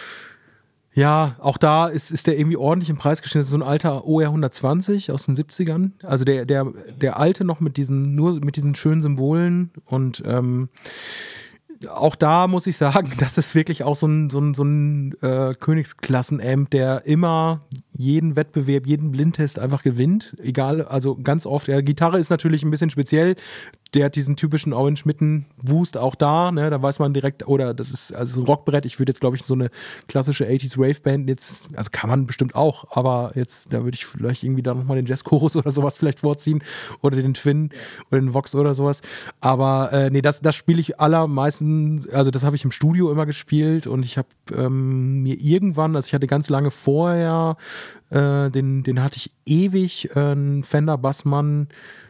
[SPEAKER 3] ja, auch da ist, ist der irgendwie ordentlich im Preis geschnitten. Das ist so ein alter O R hundertzwanzig aus den siebzigern. Also der, der, der alte noch mit diesen, nur mit diesen schönen Symbolen und ähm, auch da muss ich sagen, das ist wirklich auch so ein, so ein, so ein äh, Königsklassen-Amp, der immer jeden Wettbewerb, jeden Blindtest einfach gewinnt. Egal, also ganz oft. Ja, Gitarre ist natürlich ein bisschen speziell. der hat diesen typischen Orange-Mitten-Boost auch da, ne, da weiß man direkt, oder das ist also ein Rockbrett, ich würde jetzt glaube ich so eine klassische achtziger Rave-Band jetzt, also kann man bestimmt auch, aber jetzt, da würde ich vielleicht irgendwie da nochmal den Jazz-Chorus oder sowas vielleicht vorziehen oder den Twin oder den Vox oder sowas, aber äh, nee, das, das spiele ich allermeistens, also das habe ich im Studio immer gespielt und ich habe ähm, mir irgendwann, also ich hatte ganz lange vorher, äh, den, den hatte ich ewig, äh, einen Fender Bassmann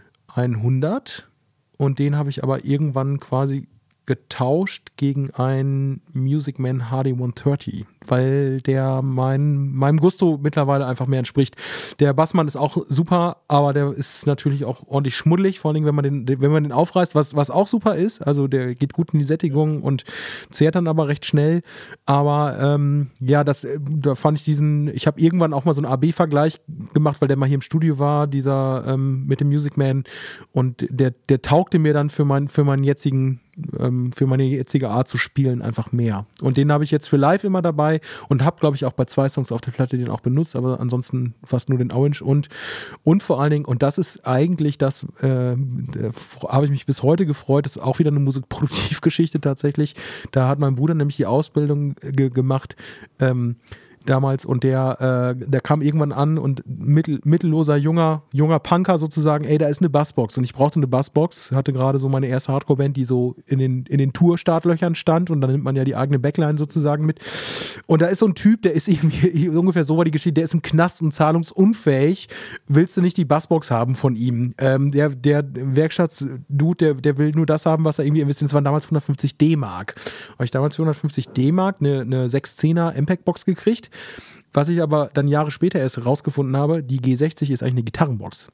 [SPEAKER 3] hundert und den habe ich aber irgendwann quasi getauscht gegen einen Music Man H D hundertdreißig, weil der mein, meinem Gusto mittlerweile einfach mehr entspricht. Der Bassmann ist auch super, aber der ist natürlich auch ordentlich schmuddelig, vor allem wenn man den, wenn man den aufreißt, was, was auch super ist, also der geht gut in die Sättigung und zehrt dann aber recht schnell, aber ähm, ja, das, da fand ich diesen, ich habe irgendwann auch mal so einen A B-Vergleich gemacht, weil der mal hier im Studio war, dieser ähm, mit dem Music Man und der, der taugte mir dann für, mein, für meinen jetzigen für meine jetzige Art zu spielen einfach mehr. Und den habe ich jetzt für live immer dabei und habe, glaube ich, auch bei zwei Songs auf der Platte den auch benutzt, aber ansonsten fast nur den Orange und, und vor allen Dingen, und das ist eigentlich das, äh, habe ich mich bis heute gefreut, das ist auch wieder eine Musikproduktivgeschichte tatsächlich. Da hat mein Bruder nämlich die Ausbildung ge- gemacht, ähm, damals und der, äh, der kam irgendwann an und mittel, mittelloser junger, junger Punker sozusagen, ey, da ist eine Bassbox und ich brauchte eine Bassbox, hatte gerade so meine erste Hardcore-Band, die so in den, in den Tour-Startlöchern stand und dann nimmt man ja die eigene Backline sozusagen mit und da ist so ein Typ, der ist irgendwie, ungefähr so war die Geschichte, der ist im Knast und zahlungsunfähig, willst du nicht die Bassbox haben von ihm? Ähm, der, der Werkstattsdude, der, der will nur das haben, was er irgendwie investiert, das waren damals hundertfünfzig D-Mark. Habe ich damals für hundertfünfzig D-Mark eine, eine sechs zehner M-Pack-Box gekriegt. Was ich aber dann Jahre später erst rausgefunden habe, die G sechzig ist eigentlich eine Gitarrenbox.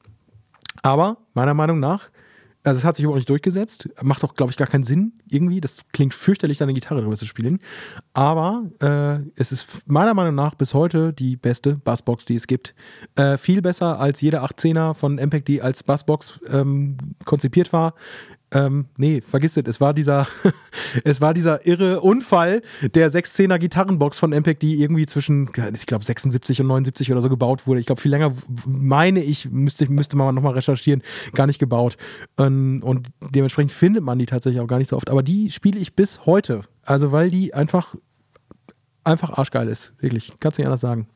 [SPEAKER 3] Aber meiner Meinung nach, also es hat sich überhaupt nicht durchgesetzt, macht auch, glaube ich, gar keinen Sinn irgendwie, das klingt fürchterlich, da eine Gitarre drüber zu spielen, aber äh, es ist meiner Meinung nach bis heute die beste Bassbox, die es gibt. Äh, viel besser als jede acht zehner von M P E G, die als Bassbox ähm, konzipiert war. Ähm, nee, vergiss es, es war dieser es war dieser irre Unfall der sechs zehner Gitarrenbox von M P E G, die irgendwie zwischen, ich glaube, sechsundsiebzig und neunundsiebzig oder so gebaut wurde. Ich glaube, viel länger, meine ich, müsste, müsste man nochmal recherchieren, gar nicht gebaut. Und, und dementsprechend findet man die tatsächlich auch gar nicht so oft. Aber die spiele ich bis heute. Also, weil die einfach, einfach arschgeil ist. Wirklich, kannst du nicht anders sagen.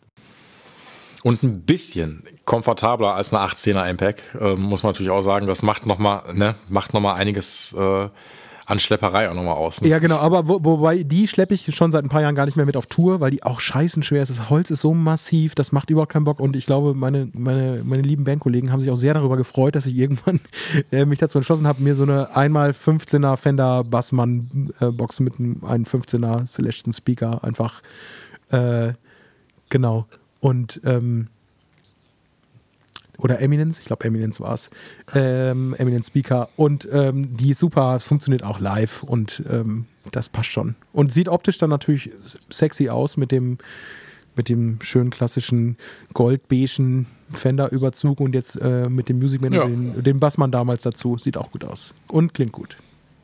[SPEAKER 2] Und ein bisschen komfortabler als eine acht zehner M P E G, äh, muss man natürlich auch sagen. Das macht nochmal, ne, macht noch mal einiges äh, an Schlepperei auch nochmal aus. Ne?
[SPEAKER 3] Ja, genau, aber wo, wobei die schleppe ich schon seit ein paar Jahren gar nicht mehr mit auf Tour, weil die auch scheißen schwer ist. Das Holz ist so massiv, das macht überhaupt keinen Bock. Und ich glaube, meine, meine, meine lieben Bandkollegen haben sich auch sehr darüber gefreut, dass ich irgendwann äh, mich dazu entschlossen habe, mir so eine einmal fünfzehner Fender Bassmann äh, Box mit einem fünfzehner Celestion Speaker einfach äh, genau. Und, ähm, oder Eminence, ich glaube Eminence war es, ähm, Eminence Speaker und ähm, die ist super, funktioniert auch live und ähm, das passt schon. Und sieht optisch dann natürlich sexy aus mit dem, mit dem schönen klassischen goldbeigen Fender-Überzug und jetzt äh, mit dem Music Man, ja. den, den Bassmann damals dazu, sieht auch gut aus und klingt gut.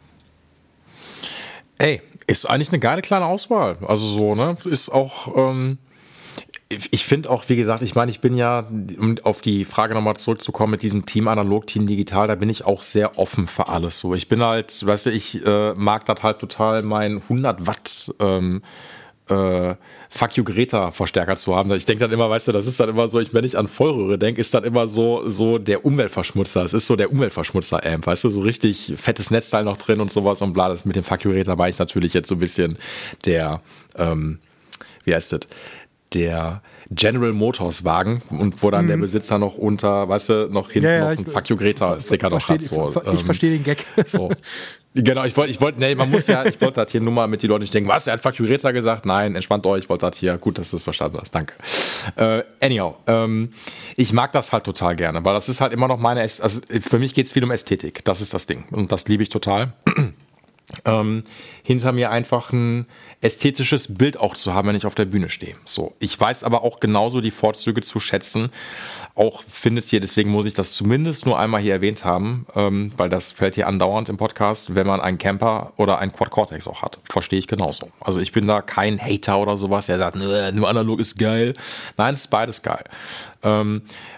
[SPEAKER 2] Ey, ist eigentlich eine geile kleine Auswahl, also so, ne, ist auch, ähm ich finde auch, wie gesagt, ich meine, ich bin ja, um auf die Frage nochmal zurückzukommen, mit diesem Team Analog, Team Digital, da bin ich auch sehr offen für alles so. Ich bin halt, weißt du, ich äh, mag das halt total, mein hundert Watt ähm, äh, Fuck you Greta Verstärker zu haben. Ich denke dann immer, weißt du, das ist dann immer so, ich, wenn ich an Vollröhre denke, ist dann immer so, so der Umweltverschmutzer. Es ist so der Umweltverschmutzer-Amp, weißt du, so richtig fettes Netzteil noch drin und sowas und bla. Das mit dem Fuck you Greta war ich natürlich jetzt so ein bisschen der, ähm, wie heißt das? der General Motors Wagen und wo dann mhm. der Besitzer noch unter, weißt du, noch hinten
[SPEAKER 3] ja, ja,
[SPEAKER 2] noch einen Fuck you Greta Sticker noch hat. So,
[SPEAKER 3] ich ähm, verstehe den Gag.
[SPEAKER 2] So. Genau, ich wollte, ich wollte, nee, man muss ja, ich wollte das hier nur mal mit die Leute nicht denken, was, er hat Fuck you Greta gesagt? Nein, entspannt euch, ich wollte das hier, gut, dass du es verstanden hast, danke. Äh, anyhow, ähm, ich mag das halt total gerne, weil das ist halt immer noch meine, also für mich geht es viel um Ästhetik, das ist das Ding und das liebe ich total. Ähm, hinter mir einfach ein ästhetisches Bild auch zu haben, wenn ich auf der Bühne stehe. So, ich weiß aber auch genauso die Vorzüge zu schätzen. Auch findet ihr, deswegen muss ich das zumindest nur einmal hier erwähnt haben, ähm, weil das fällt hier andauernd im Podcast, wenn man einen Camper oder einen Quad Cortex auch hat. Verstehe ich genauso. Also ich bin da kein Hater oder sowas, der sagt, nur analog ist geil. Nein, es ist beides geil. Ähm,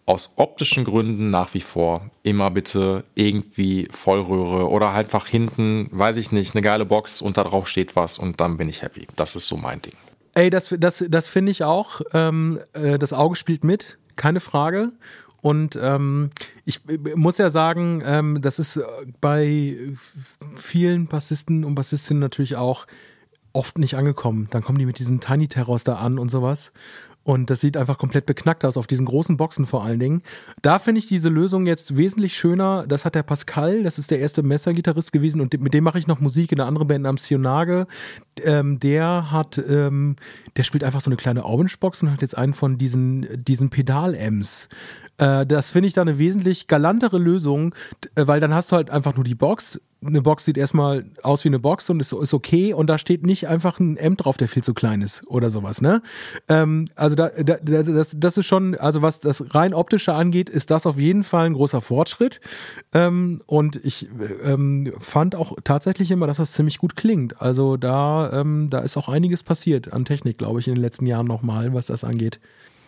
[SPEAKER 2] aus optischen Gründen nach wie vor immer bitte irgendwie Vollröhre oder halt einfach hinten, weiß ich nicht, eine geile Box und da drauf steht was und dann bin ich happy. Das ist so mein Ding.
[SPEAKER 3] Ey, das, das, das finde ich auch. Ähm, äh, das Auge spielt mit, keine Frage. Und ähm, ich muss ja sagen, ähm, das ist bei vielen Bassisten und Bassistinnen natürlich auch oft nicht angekommen. Dann kommen die mit diesen Tiny Terrors da an und sowas. Und das sieht einfach komplett beknackt aus, auf diesen großen Boxen vor allen Dingen. Da finde ich diese Lösung jetzt wesentlich schöner. Das hat der Pascal, das ist der erste Messer-Gitarrist gewesen und mit dem mache ich noch Musik in einer anderen Band namens Sionage. Ähm, der hat, ähm, der spielt einfach so eine kleine Orange-Box und hat jetzt einen von diesen, diesen Pedal-Amps. Äh, das finde ich da eine wesentlich galantere Lösung, weil dann hast du halt einfach nur die Box. Eine Box sieht erstmal aus wie eine Box und ist, ist okay und da steht nicht einfach ein Amp drauf, der viel zu klein ist oder sowas, ne? Ähm, also da, da, das, das ist schon, also was das rein optische angeht, ist das auf jeden Fall ein großer Fortschritt ähm, und ich ähm, fand auch tatsächlich immer, dass das ziemlich gut klingt. Also da, ähm, da ist auch einiges passiert an Technik, glaube ich, in den letzten Jahren nochmal, was das angeht.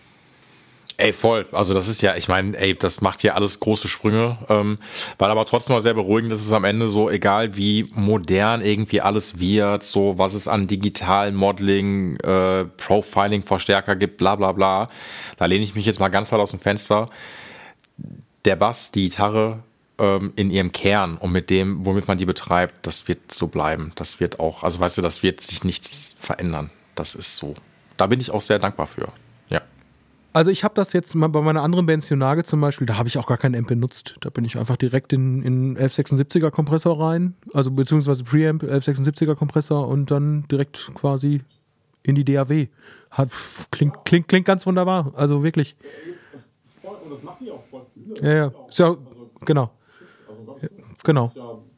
[SPEAKER 2] Ey, voll. Also das ist ja, ich meine, ey, das macht hier alles große Sprünge. Ähm, war aber trotzdem mal sehr beruhigend, dass es am Ende so, egal wie modern irgendwie alles wird, so was es an digitalen Modeling, äh, Profiling, Verstärker gibt, bla bla bla. Da lehne ich mich jetzt mal ganz weit aus dem Fenster. Der Bass, die Gitarre ähm, in ihrem Kern und mit dem, womit man die betreibt, das wird so bleiben. Das wird auch, also weißt du, das wird sich nicht verändern. Das ist so. Da bin ich auch sehr dankbar für. Ja.
[SPEAKER 3] Also ich habe das jetzt mal bei meiner anderen Band Sionage zum Beispiel, da habe ich auch gar keinen Amp benutzt. Da bin ich einfach direkt in, in elf sechsundsiebziger Kompressor rein, also beziehungsweise Preamp elf sechsundsiebziger Kompressor und dann direkt quasi in die D A W. Hat, klingt, klingt, klingt ganz wunderbar, also wirklich.
[SPEAKER 4] Und das macht die auch voll viel.
[SPEAKER 3] Ja, ja, ja, genau. Ja, genau.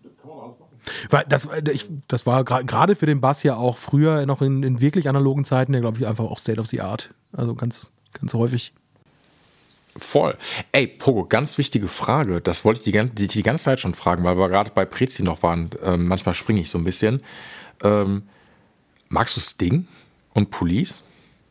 [SPEAKER 3] Weil das, ich, das war gerade gra- für den Bass ja auch früher noch in, in wirklich analogen Zeiten, ja, glaube ich, einfach auch State of the Art. Also ganz, ganz häufig.
[SPEAKER 2] Voll. Ey, Pogo, ganz wichtige Frage. Das wollte ich die, die, die ganze Zeit schon fragen, weil wir gerade bei Prezi noch waren. Ähm, manchmal springe ich so ein bisschen. Ähm, magst du Sting und Police?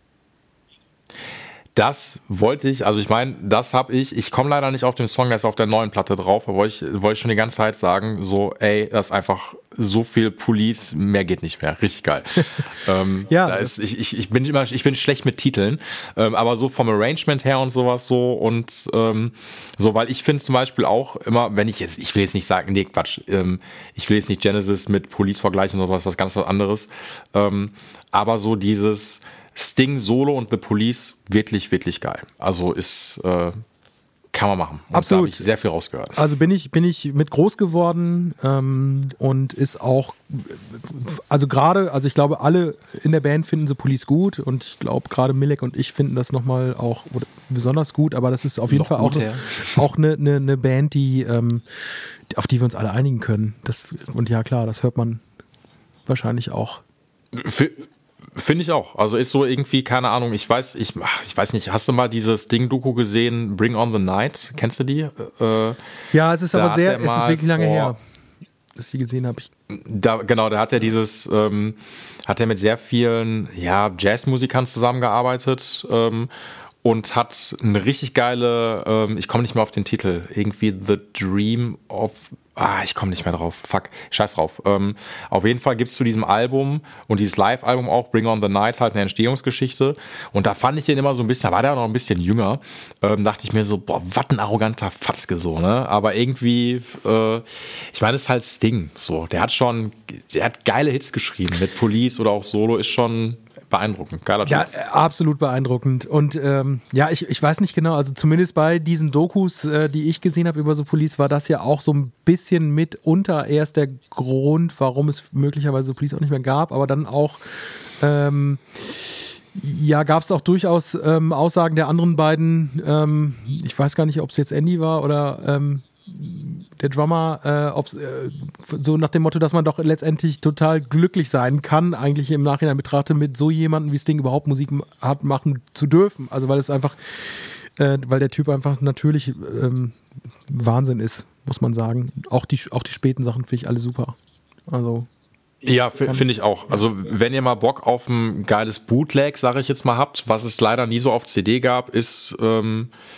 [SPEAKER 2] Das wollte ich, also ich meine, das habe ich, ich komme leider nicht auf den Song, der ist auf der neuen Platte drauf, aber wollte ich, wollte ich schon die ganze Zeit sagen, so, ey, das ist einfach so viel Police, mehr geht nicht mehr, richtig geil. ähm,
[SPEAKER 3] ja.
[SPEAKER 2] Da ist, ich, ich, ich bin immer, ich bin schlecht mit Titeln, ähm, aber so vom Arrangement her und sowas so und ähm, so, weil ich finde zum Beispiel auch immer, wenn ich jetzt, ich will jetzt nicht sagen, nee, Quatsch, ähm, ich will jetzt nicht Genesis mit Police vergleichen oder sowas, was ganz was anderes, ähm, aber so dieses Sting Solo und The Police wirklich, wirklich geil. Also ist, äh, kann man machen. Und
[SPEAKER 3] absolut.
[SPEAKER 2] Da habe ich sehr viel rausgehört.
[SPEAKER 3] Also bin ich, bin ich mit groß geworden ähm, und ist auch, also gerade, also ich glaube, alle in der Band finden The Police gut und ich glaube, gerade Milek und ich finden das nochmal auch besonders gut, aber das ist auf jeden
[SPEAKER 2] Noch
[SPEAKER 3] Fall auch,
[SPEAKER 2] gut, ja.
[SPEAKER 3] auch eine, eine, eine Band, die, ähm, auf die wir uns alle einigen können. Das, und ja, klar, das hört man wahrscheinlich auch.
[SPEAKER 2] Für, Finde ich auch. Also ist so irgendwie, keine Ahnung, ich weiß, ich, ach, ich weiß nicht, hast du mal dieses Ding-Doku gesehen, Bring on the Night? Kennst du die? Äh,
[SPEAKER 3] ja, es ist aber sehr,
[SPEAKER 2] es
[SPEAKER 3] ist wirklich lange
[SPEAKER 2] vor,
[SPEAKER 3] her, dass ich die gesehen habe.
[SPEAKER 2] Da, genau, da hat er dieses, ähm, hat er mit sehr vielen ja, Jazzmusikern zusammengearbeitet ähm, und hat eine richtig geile, ähm, ich komme nicht mehr auf den Titel, irgendwie The Dream of, ah, ich komme nicht mehr drauf, fuck, scheiß drauf. Ähm, auf jeden Fall gibt es zu diesem Album und dieses Live-Album auch, Bring on the Night, halt eine Entstehungsgeschichte und da fand ich den immer so ein bisschen, da war der noch ein bisschen jünger, ähm, dachte ich mir so, boah, was ein arroganter Fatzke so, ne, aber irgendwie, äh, ich meine, es ist halt Sting, so, der hat schon, der hat geile Hits geschrieben, mit Police oder auch Solo, ist schon beeindruckend, geiler Typ.
[SPEAKER 3] Ja, absolut beeindruckend. Und ähm, ja, ich, ich weiß nicht genau, also zumindest bei diesen Dokus, äh, die ich gesehen habe über so Police, war das ja auch so ein bisschen mitunter erst der Grund, warum es möglicherweise so Police auch nicht mehr gab, aber dann auch ähm, ja, gab es auch durchaus ähm, Aussagen der anderen beiden, ähm, ich weiß gar nicht, ob es jetzt Andy war oder ähm, der Drummer, äh, ob's, äh, so nach dem Motto, dass man doch letztendlich total glücklich sein kann, eigentlich im Nachhinein betrachtet, mit so jemandem wie Sting überhaupt Musik hat machen zu dürfen. Also weil es einfach, äh, weil der Typ einfach natürlich ähm, Wahnsinn ist, muss man sagen. Auch die, auch die späten Sachen finde ich alle super. Also
[SPEAKER 2] ja, f- finde ich auch. Also wenn ihr mal Bock auf ein geiles Bootleg, sage ich jetzt mal, habt, was es leider nie so auf C D gab, ist ähm,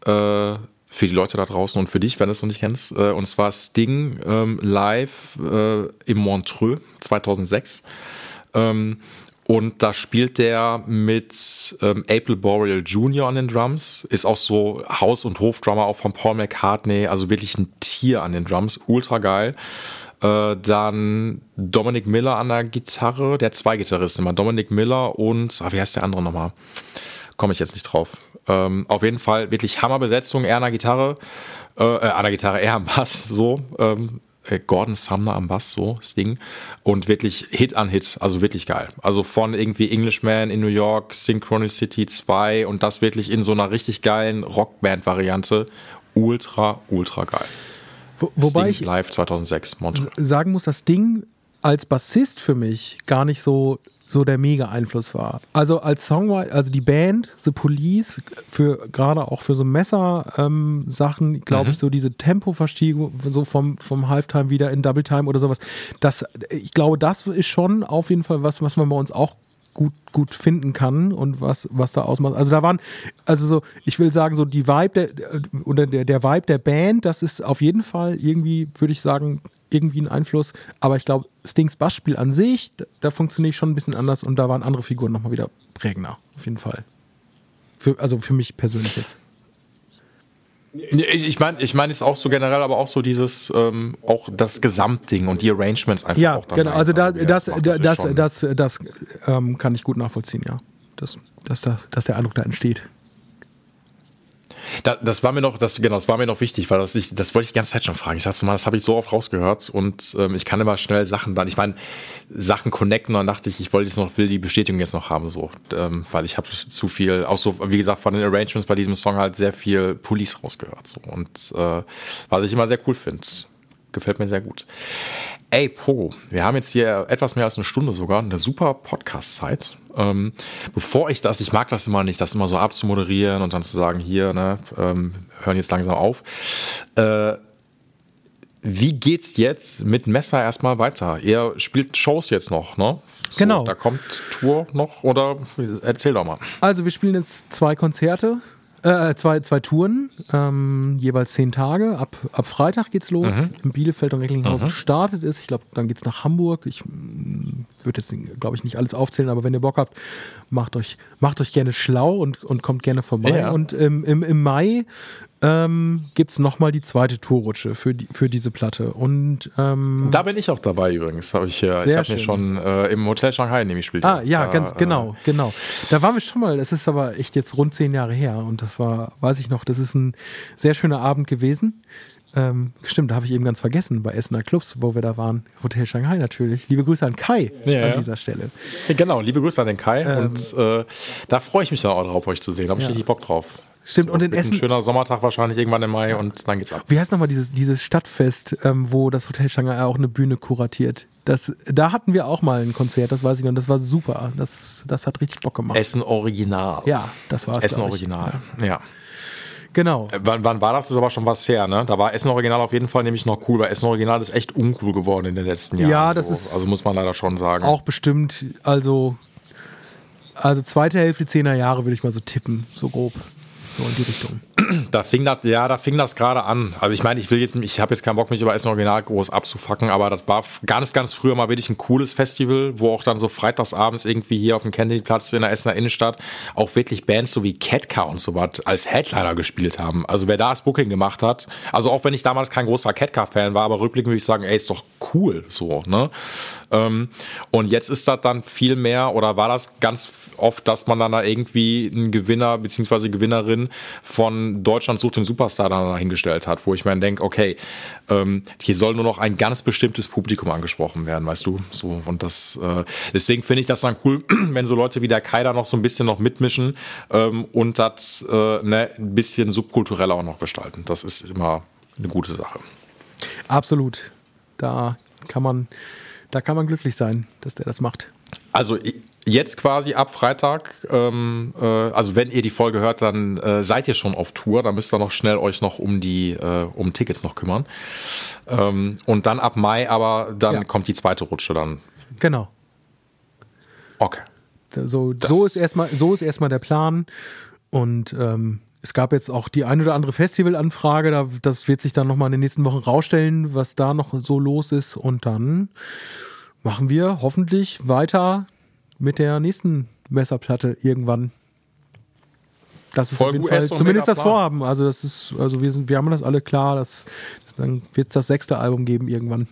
[SPEAKER 2] äh, für die Leute da draußen und für dich, wenn du es noch nicht kennst. Äh, und zwar Sting ähm, live äh, im Montreux zweitausendsechs. Ähm, und da spielt der mit ähm, April Boreal Junior an den Drums. Ist auch so Haus- und Hofdrummer auch von Paul McCartney. Also wirklich ein Tier an den Drums. Ultra geil. Äh, dann Dominic Miller an der Gitarre. Der hat zwei Gitarristen immer. Dominic Miller und, ah, wie heißt der andere nochmal? Komme ich jetzt nicht drauf. Ähm, auf jeden Fall wirklich Hammerbesetzung, er an der Gitarre, äh, an der Gitarre, er am Bass, so, ähm, Gordon Sumner am Bass, so, das Ding. Und wirklich Hit an Hit, also wirklich geil. Also von irgendwie Englishman in New York, Synchronicity zwei und das wirklich in so einer richtig geilen Rockband-Variante. Ultra, ultra geil.
[SPEAKER 3] Wo, wobei
[SPEAKER 2] Sting
[SPEAKER 3] ich
[SPEAKER 2] live zweitausendsechs, Montreux.
[SPEAKER 3] sagen muss, das Ding als Bassist für mich gar nicht so so der mega Einfluss war. Also als Songwriter, also die Band, The Police, für gerade auch für so Messer-Sachen, ähm, glaube
[SPEAKER 2] mhm.
[SPEAKER 3] ich, so diese Tempoverstiegung, so vom, vom Halftime wieder in Double Time oder sowas, das, ich glaube, das ist schon auf jeden Fall was, was man bei uns auch gut, gut finden kann und was, was da ausmacht. Also da waren, also so, ich will sagen, so die Vibe der, oder der, der Vibe der Band, das ist auf jeden Fall irgendwie, würde ich sagen, irgendwie ein Einfluss, aber ich glaube, Stings Bassspiel an sich, da, da funktioniert schon ein bisschen anders und da waren andere Figuren nochmal wieder prägender, auf jeden Fall. Für, also für mich persönlich jetzt.
[SPEAKER 2] Ich meine ich mein jetzt auch so generell, aber auch so dieses, ähm, auch das Gesamtding und die Arrangements einfach
[SPEAKER 3] ja,
[SPEAKER 2] auch dann.
[SPEAKER 3] Genau, also da, das,
[SPEAKER 2] das,
[SPEAKER 3] das, das,
[SPEAKER 2] das,
[SPEAKER 3] das, das, das ähm, kann ich gut nachvollziehen, ja. Dass, dass, dass, dass der Eindruck da entsteht.
[SPEAKER 2] Da, das war mir noch, das, genau, das war mir noch wichtig, weil das, ich, das wollte ich die ganze Zeit schon fragen. Ich dachte mal, das habe ich so oft rausgehört und ähm, ich kann immer schnell Sachen dann, ich meine, Sachen connecten und dann dachte ich, ich wollte jetzt noch, will die Bestätigung jetzt noch haben, so, ähm, weil ich habe zu viel, auch so, wie gesagt, von den Arrangements bei diesem Song halt sehr viel Police rausgehört, so und äh, was ich immer sehr cool finde. Gefällt mir sehr gut. Ey, Pogo, wir haben jetzt hier etwas mehr als eine Stunde sogar, eine super Podcast-Zeit. Ähm, bevor ich das, ich mag das immer nicht, das immer so abzumoderieren und dann zu sagen, hier, ne, ähm, hören jetzt langsam auf. Äh, wie geht's jetzt mit Messer erstmal weiter? Ihr spielt Shows jetzt noch, ne? So,
[SPEAKER 3] Genau.
[SPEAKER 2] Da kommt Tour noch oder erzähl doch mal.
[SPEAKER 3] Also wir spielen jetzt zwei Konzerte. Äh, zwei, zwei Touren, ähm, jeweils zehn Tage. Ab, ab Freitag geht's los.
[SPEAKER 2] Mhm.
[SPEAKER 3] In Bielefeld und Recklinghausen
[SPEAKER 2] Mhm.
[SPEAKER 3] startet es. Ich glaube, dann geht's nach Hamburg. Ich würde jetzt, glaube ich, nicht alles aufzählen, aber wenn ihr Bock habt, macht euch, macht euch gerne schlau und, und kommt gerne vorbei.
[SPEAKER 2] Ja.
[SPEAKER 3] Und ähm, im, im Mai ähm, gibt es nochmal die zweite Tourrutsche für, die, für diese Platte. Und ähm,
[SPEAKER 2] Da bin ich auch dabei übrigens. Hab ich äh,
[SPEAKER 3] Sehr
[SPEAKER 2] ich habe mir
[SPEAKER 3] schön.
[SPEAKER 2] schon äh, im Hotel Shanghai nämlich gespielt.
[SPEAKER 3] Ah, ja,
[SPEAKER 2] da,
[SPEAKER 3] ganz
[SPEAKER 2] äh,
[SPEAKER 3] genau, genau. Da waren wir schon mal, das ist aber echt jetzt rund zehn Jahre her und das war, weiß ich noch, das ist ein sehr schöner Abend gewesen. Ähm, stimmt, da habe ich eben ganz vergessen, bei Essener Clubs, wo wir da waren. Hotel Shanghai natürlich. Liebe Grüße an Kai
[SPEAKER 2] Ja,
[SPEAKER 3] an
[SPEAKER 2] ja.
[SPEAKER 3] dieser Stelle.
[SPEAKER 2] Ja, genau, liebe Grüße an den Kai
[SPEAKER 3] Ähm,
[SPEAKER 2] und äh, da freue ich mich dann auch drauf, euch zu sehen. Da habe ich
[SPEAKER 3] Ja.
[SPEAKER 2] richtig Bock drauf.
[SPEAKER 3] Stimmt, und in
[SPEAKER 2] Wird
[SPEAKER 3] Essen-
[SPEAKER 2] Ein schöner Sommertag wahrscheinlich irgendwann im Mai und dann geht's ab.
[SPEAKER 3] Wie heißt nochmal dieses, dieses Stadtfest, ähm, wo das Hotel Shanghai auch eine Bühne kuratiert? Das, da hatten wir auch mal ein Konzert, das weiß ich noch, und das war super. Das, das hat richtig Bock gemacht.
[SPEAKER 2] Essen Original.
[SPEAKER 3] Ja, das war es.
[SPEAKER 2] Essen
[SPEAKER 3] glaub ich.
[SPEAKER 2] Original, ja.
[SPEAKER 3] Genau.
[SPEAKER 2] Äh, Wann, wann war das? Das ist aber schon was her, ne? Da war Essen Original auf jeden Fall nämlich noch cool, weil Essen Original ist echt uncool geworden in den letzten Jahren.
[SPEAKER 3] Ja, das
[SPEAKER 2] so.
[SPEAKER 3] ist
[SPEAKER 2] Also muss man leider schon sagen.
[SPEAKER 3] Auch bestimmt, also, also zweite Hälfte zehner Jahre würde ich mal so tippen, so grob. So in die Richtung.
[SPEAKER 2] Da fing das, ja, da fing das gerade an. Aber ich meine, ich will jetzt, ich habe jetzt keinen Bock, mich über Essen Original groß abzufacken, aber das war ganz, ganz früher mal wirklich ein cooles Festival, wo auch dann so freitagsabends irgendwie hier auf dem Kennedy-Platz in der Essener Innenstadt auch wirklich Bands so wie Ketka und so was als Headliner gespielt haben. Also wer da das Booking gemacht hat, also auch wenn ich damals kein großer Ketka-Fan war, aber rückblickend würde ich sagen, ey, ist doch cool so, ne? Ähm, und jetzt ist das dann viel mehr, oder war das ganz oft, dass man dann da irgendwie einen Gewinner bzw. Gewinnerin von Deutschland sucht den Superstar dann dahingestellt hat, wo ich mir denke, okay, ähm, hier soll nur noch ein ganz bestimmtes Publikum angesprochen werden, weißt du, so, und das, äh, deswegen finde ich das dann cool, wenn so Leute wie der Kai da noch so ein bisschen noch mitmischen ähm, und das äh, ne, ein bisschen subkultureller auch noch gestalten. Das ist immer eine gute Sache.
[SPEAKER 3] Absolut. Da kann man, da kann man glücklich sein, dass der das macht.
[SPEAKER 2] Also jetzt quasi ab Freitag, ähm, äh, also wenn ihr die Folge hört, dann äh, seid ihr schon auf Tour, dann müsst ihr noch schnell euch noch um die äh, um Tickets noch kümmern. Ähm, und dann ab Mai, aber dann
[SPEAKER 3] Ja.
[SPEAKER 2] kommt die zweite Rutsche dann.
[SPEAKER 3] Genau.
[SPEAKER 2] Okay.
[SPEAKER 3] So,
[SPEAKER 2] Das-
[SPEAKER 3] so ist erstmal, so ist erstmal der Plan. Und ähm, es gab jetzt auch die ein oder andere Festivalanfrage, da, das wird sich dann nochmal in den nächsten Wochen rausstellen, was da noch so los ist. Und dann machen wir hoffentlich weiter mit der nächsten Messerplatte irgendwann. Das ist
[SPEAKER 2] Voll
[SPEAKER 3] auf jeden
[SPEAKER 2] gut,
[SPEAKER 3] Fall
[SPEAKER 2] ist doch ein
[SPEAKER 3] zumindest
[SPEAKER 2] mega
[SPEAKER 3] das
[SPEAKER 2] Plan.
[SPEAKER 3] Vorhaben. Also das ist, also wir sind, wir haben das alle klar, dass, dann wird es das sechste Album geben irgendwann.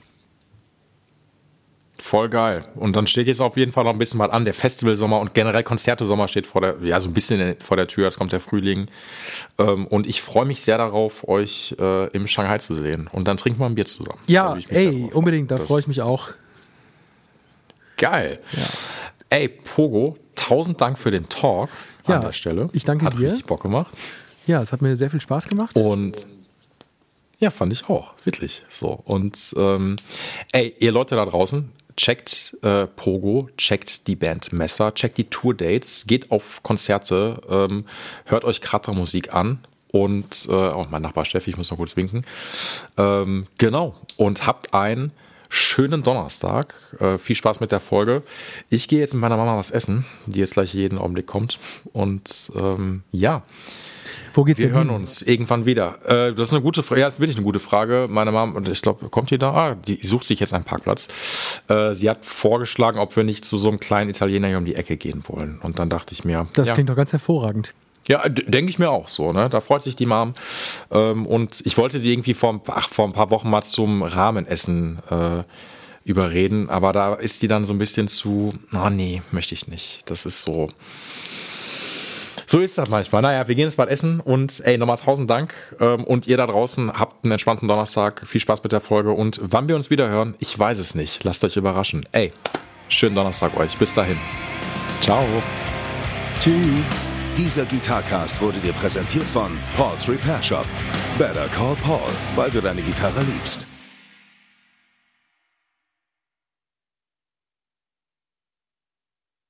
[SPEAKER 2] Voll geil. Und dann steht jetzt auf jeden Fall noch ein bisschen was an. Der Festivalsommer und generell Konzertesommer steht vor der, ja, so ein bisschen vor der Tür. Jetzt kommt der Frühling. Ähm, und ich freue mich sehr darauf, euch äh, im Shanghai zu sehen. Und dann trinken wir ein Bier zusammen. Da
[SPEAKER 3] Ja,
[SPEAKER 2] würde ich mich sehr
[SPEAKER 3] ey,
[SPEAKER 2] drauf
[SPEAKER 3] unbedingt, da
[SPEAKER 2] freuen.
[SPEAKER 3] freue ich mich auch.
[SPEAKER 2] Geil.
[SPEAKER 3] Ja.
[SPEAKER 2] Ey, Pogo, tausend Dank für den Talk
[SPEAKER 3] Ja,
[SPEAKER 2] an der Stelle.
[SPEAKER 3] ich danke
[SPEAKER 2] Hat
[SPEAKER 3] dir.
[SPEAKER 2] richtig Bock gemacht.
[SPEAKER 3] Ja, es hat mir sehr viel Spaß gemacht.
[SPEAKER 2] Und ja, fand ich auch, wirklich. So. Und ähm, ey, ihr Leute da draußen, checkt äh, Pogo, checkt die Band Messer, checkt die Tour-Dates, geht auf Konzerte, ähm, hört euch Krater-Musik an und äh, auch mein Nachbar Steffi, ich muss noch kurz winken. Ähm, genau. Und habt einen schönen Donnerstag. Äh, viel Spaß mit der Folge. Ich gehe jetzt mit meiner Mama was essen, die jetzt gleich jeden Augenblick kommt. Und ähm, ja.
[SPEAKER 3] Wo geht's
[SPEAKER 2] Wir
[SPEAKER 3] denn
[SPEAKER 2] hören
[SPEAKER 3] hin?
[SPEAKER 2] uns irgendwann wieder. Äh, das ist eine gute Frage. Ja, das ist wirklich eine gute Frage. Meine Mom, und ich glaube, kommt die da? Ah, die sucht sich jetzt einen Parkplatz. Äh, sie hat vorgeschlagen, ob wir nicht zu so einem kleinen Italiener hier um die Ecke gehen wollen. Und dann dachte ich mir,
[SPEAKER 3] Das
[SPEAKER 2] ja,
[SPEAKER 3] klingt doch ganz hervorragend.
[SPEAKER 2] ja, d- denke ich mir auch so. Ne? Da freut sich die Mom. Ähm, und ich wollte sie irgendwie vor, ein paar- ach, vor ein paar Wochen mal zum Rahmenessen äh, überreden. Aber da ist die dann so ein bisschen zu, ah nee, möchte ich nicht. Das ist so... So ist das manchmal. Naja, wir gehen jetzt bald essen und ey, nochmal tausend Dank. Ähm, und ihr da draußen habt einen entspannten Donnerstag. Viel Spaß mit der Folge und wann wir uns wieder hören, ich weiß es nicht. Lasst euch überraschen. Ey, schönen Donnerstag euch. Bis dahin. Ciao.
[SPEAKER 3] Tschüss.
[SPEAKER 1] Dieser Gitarcast wurde dir präsentiert von Paul's Repair Shop. Better call Paul, weil du deine Gitarre liebst.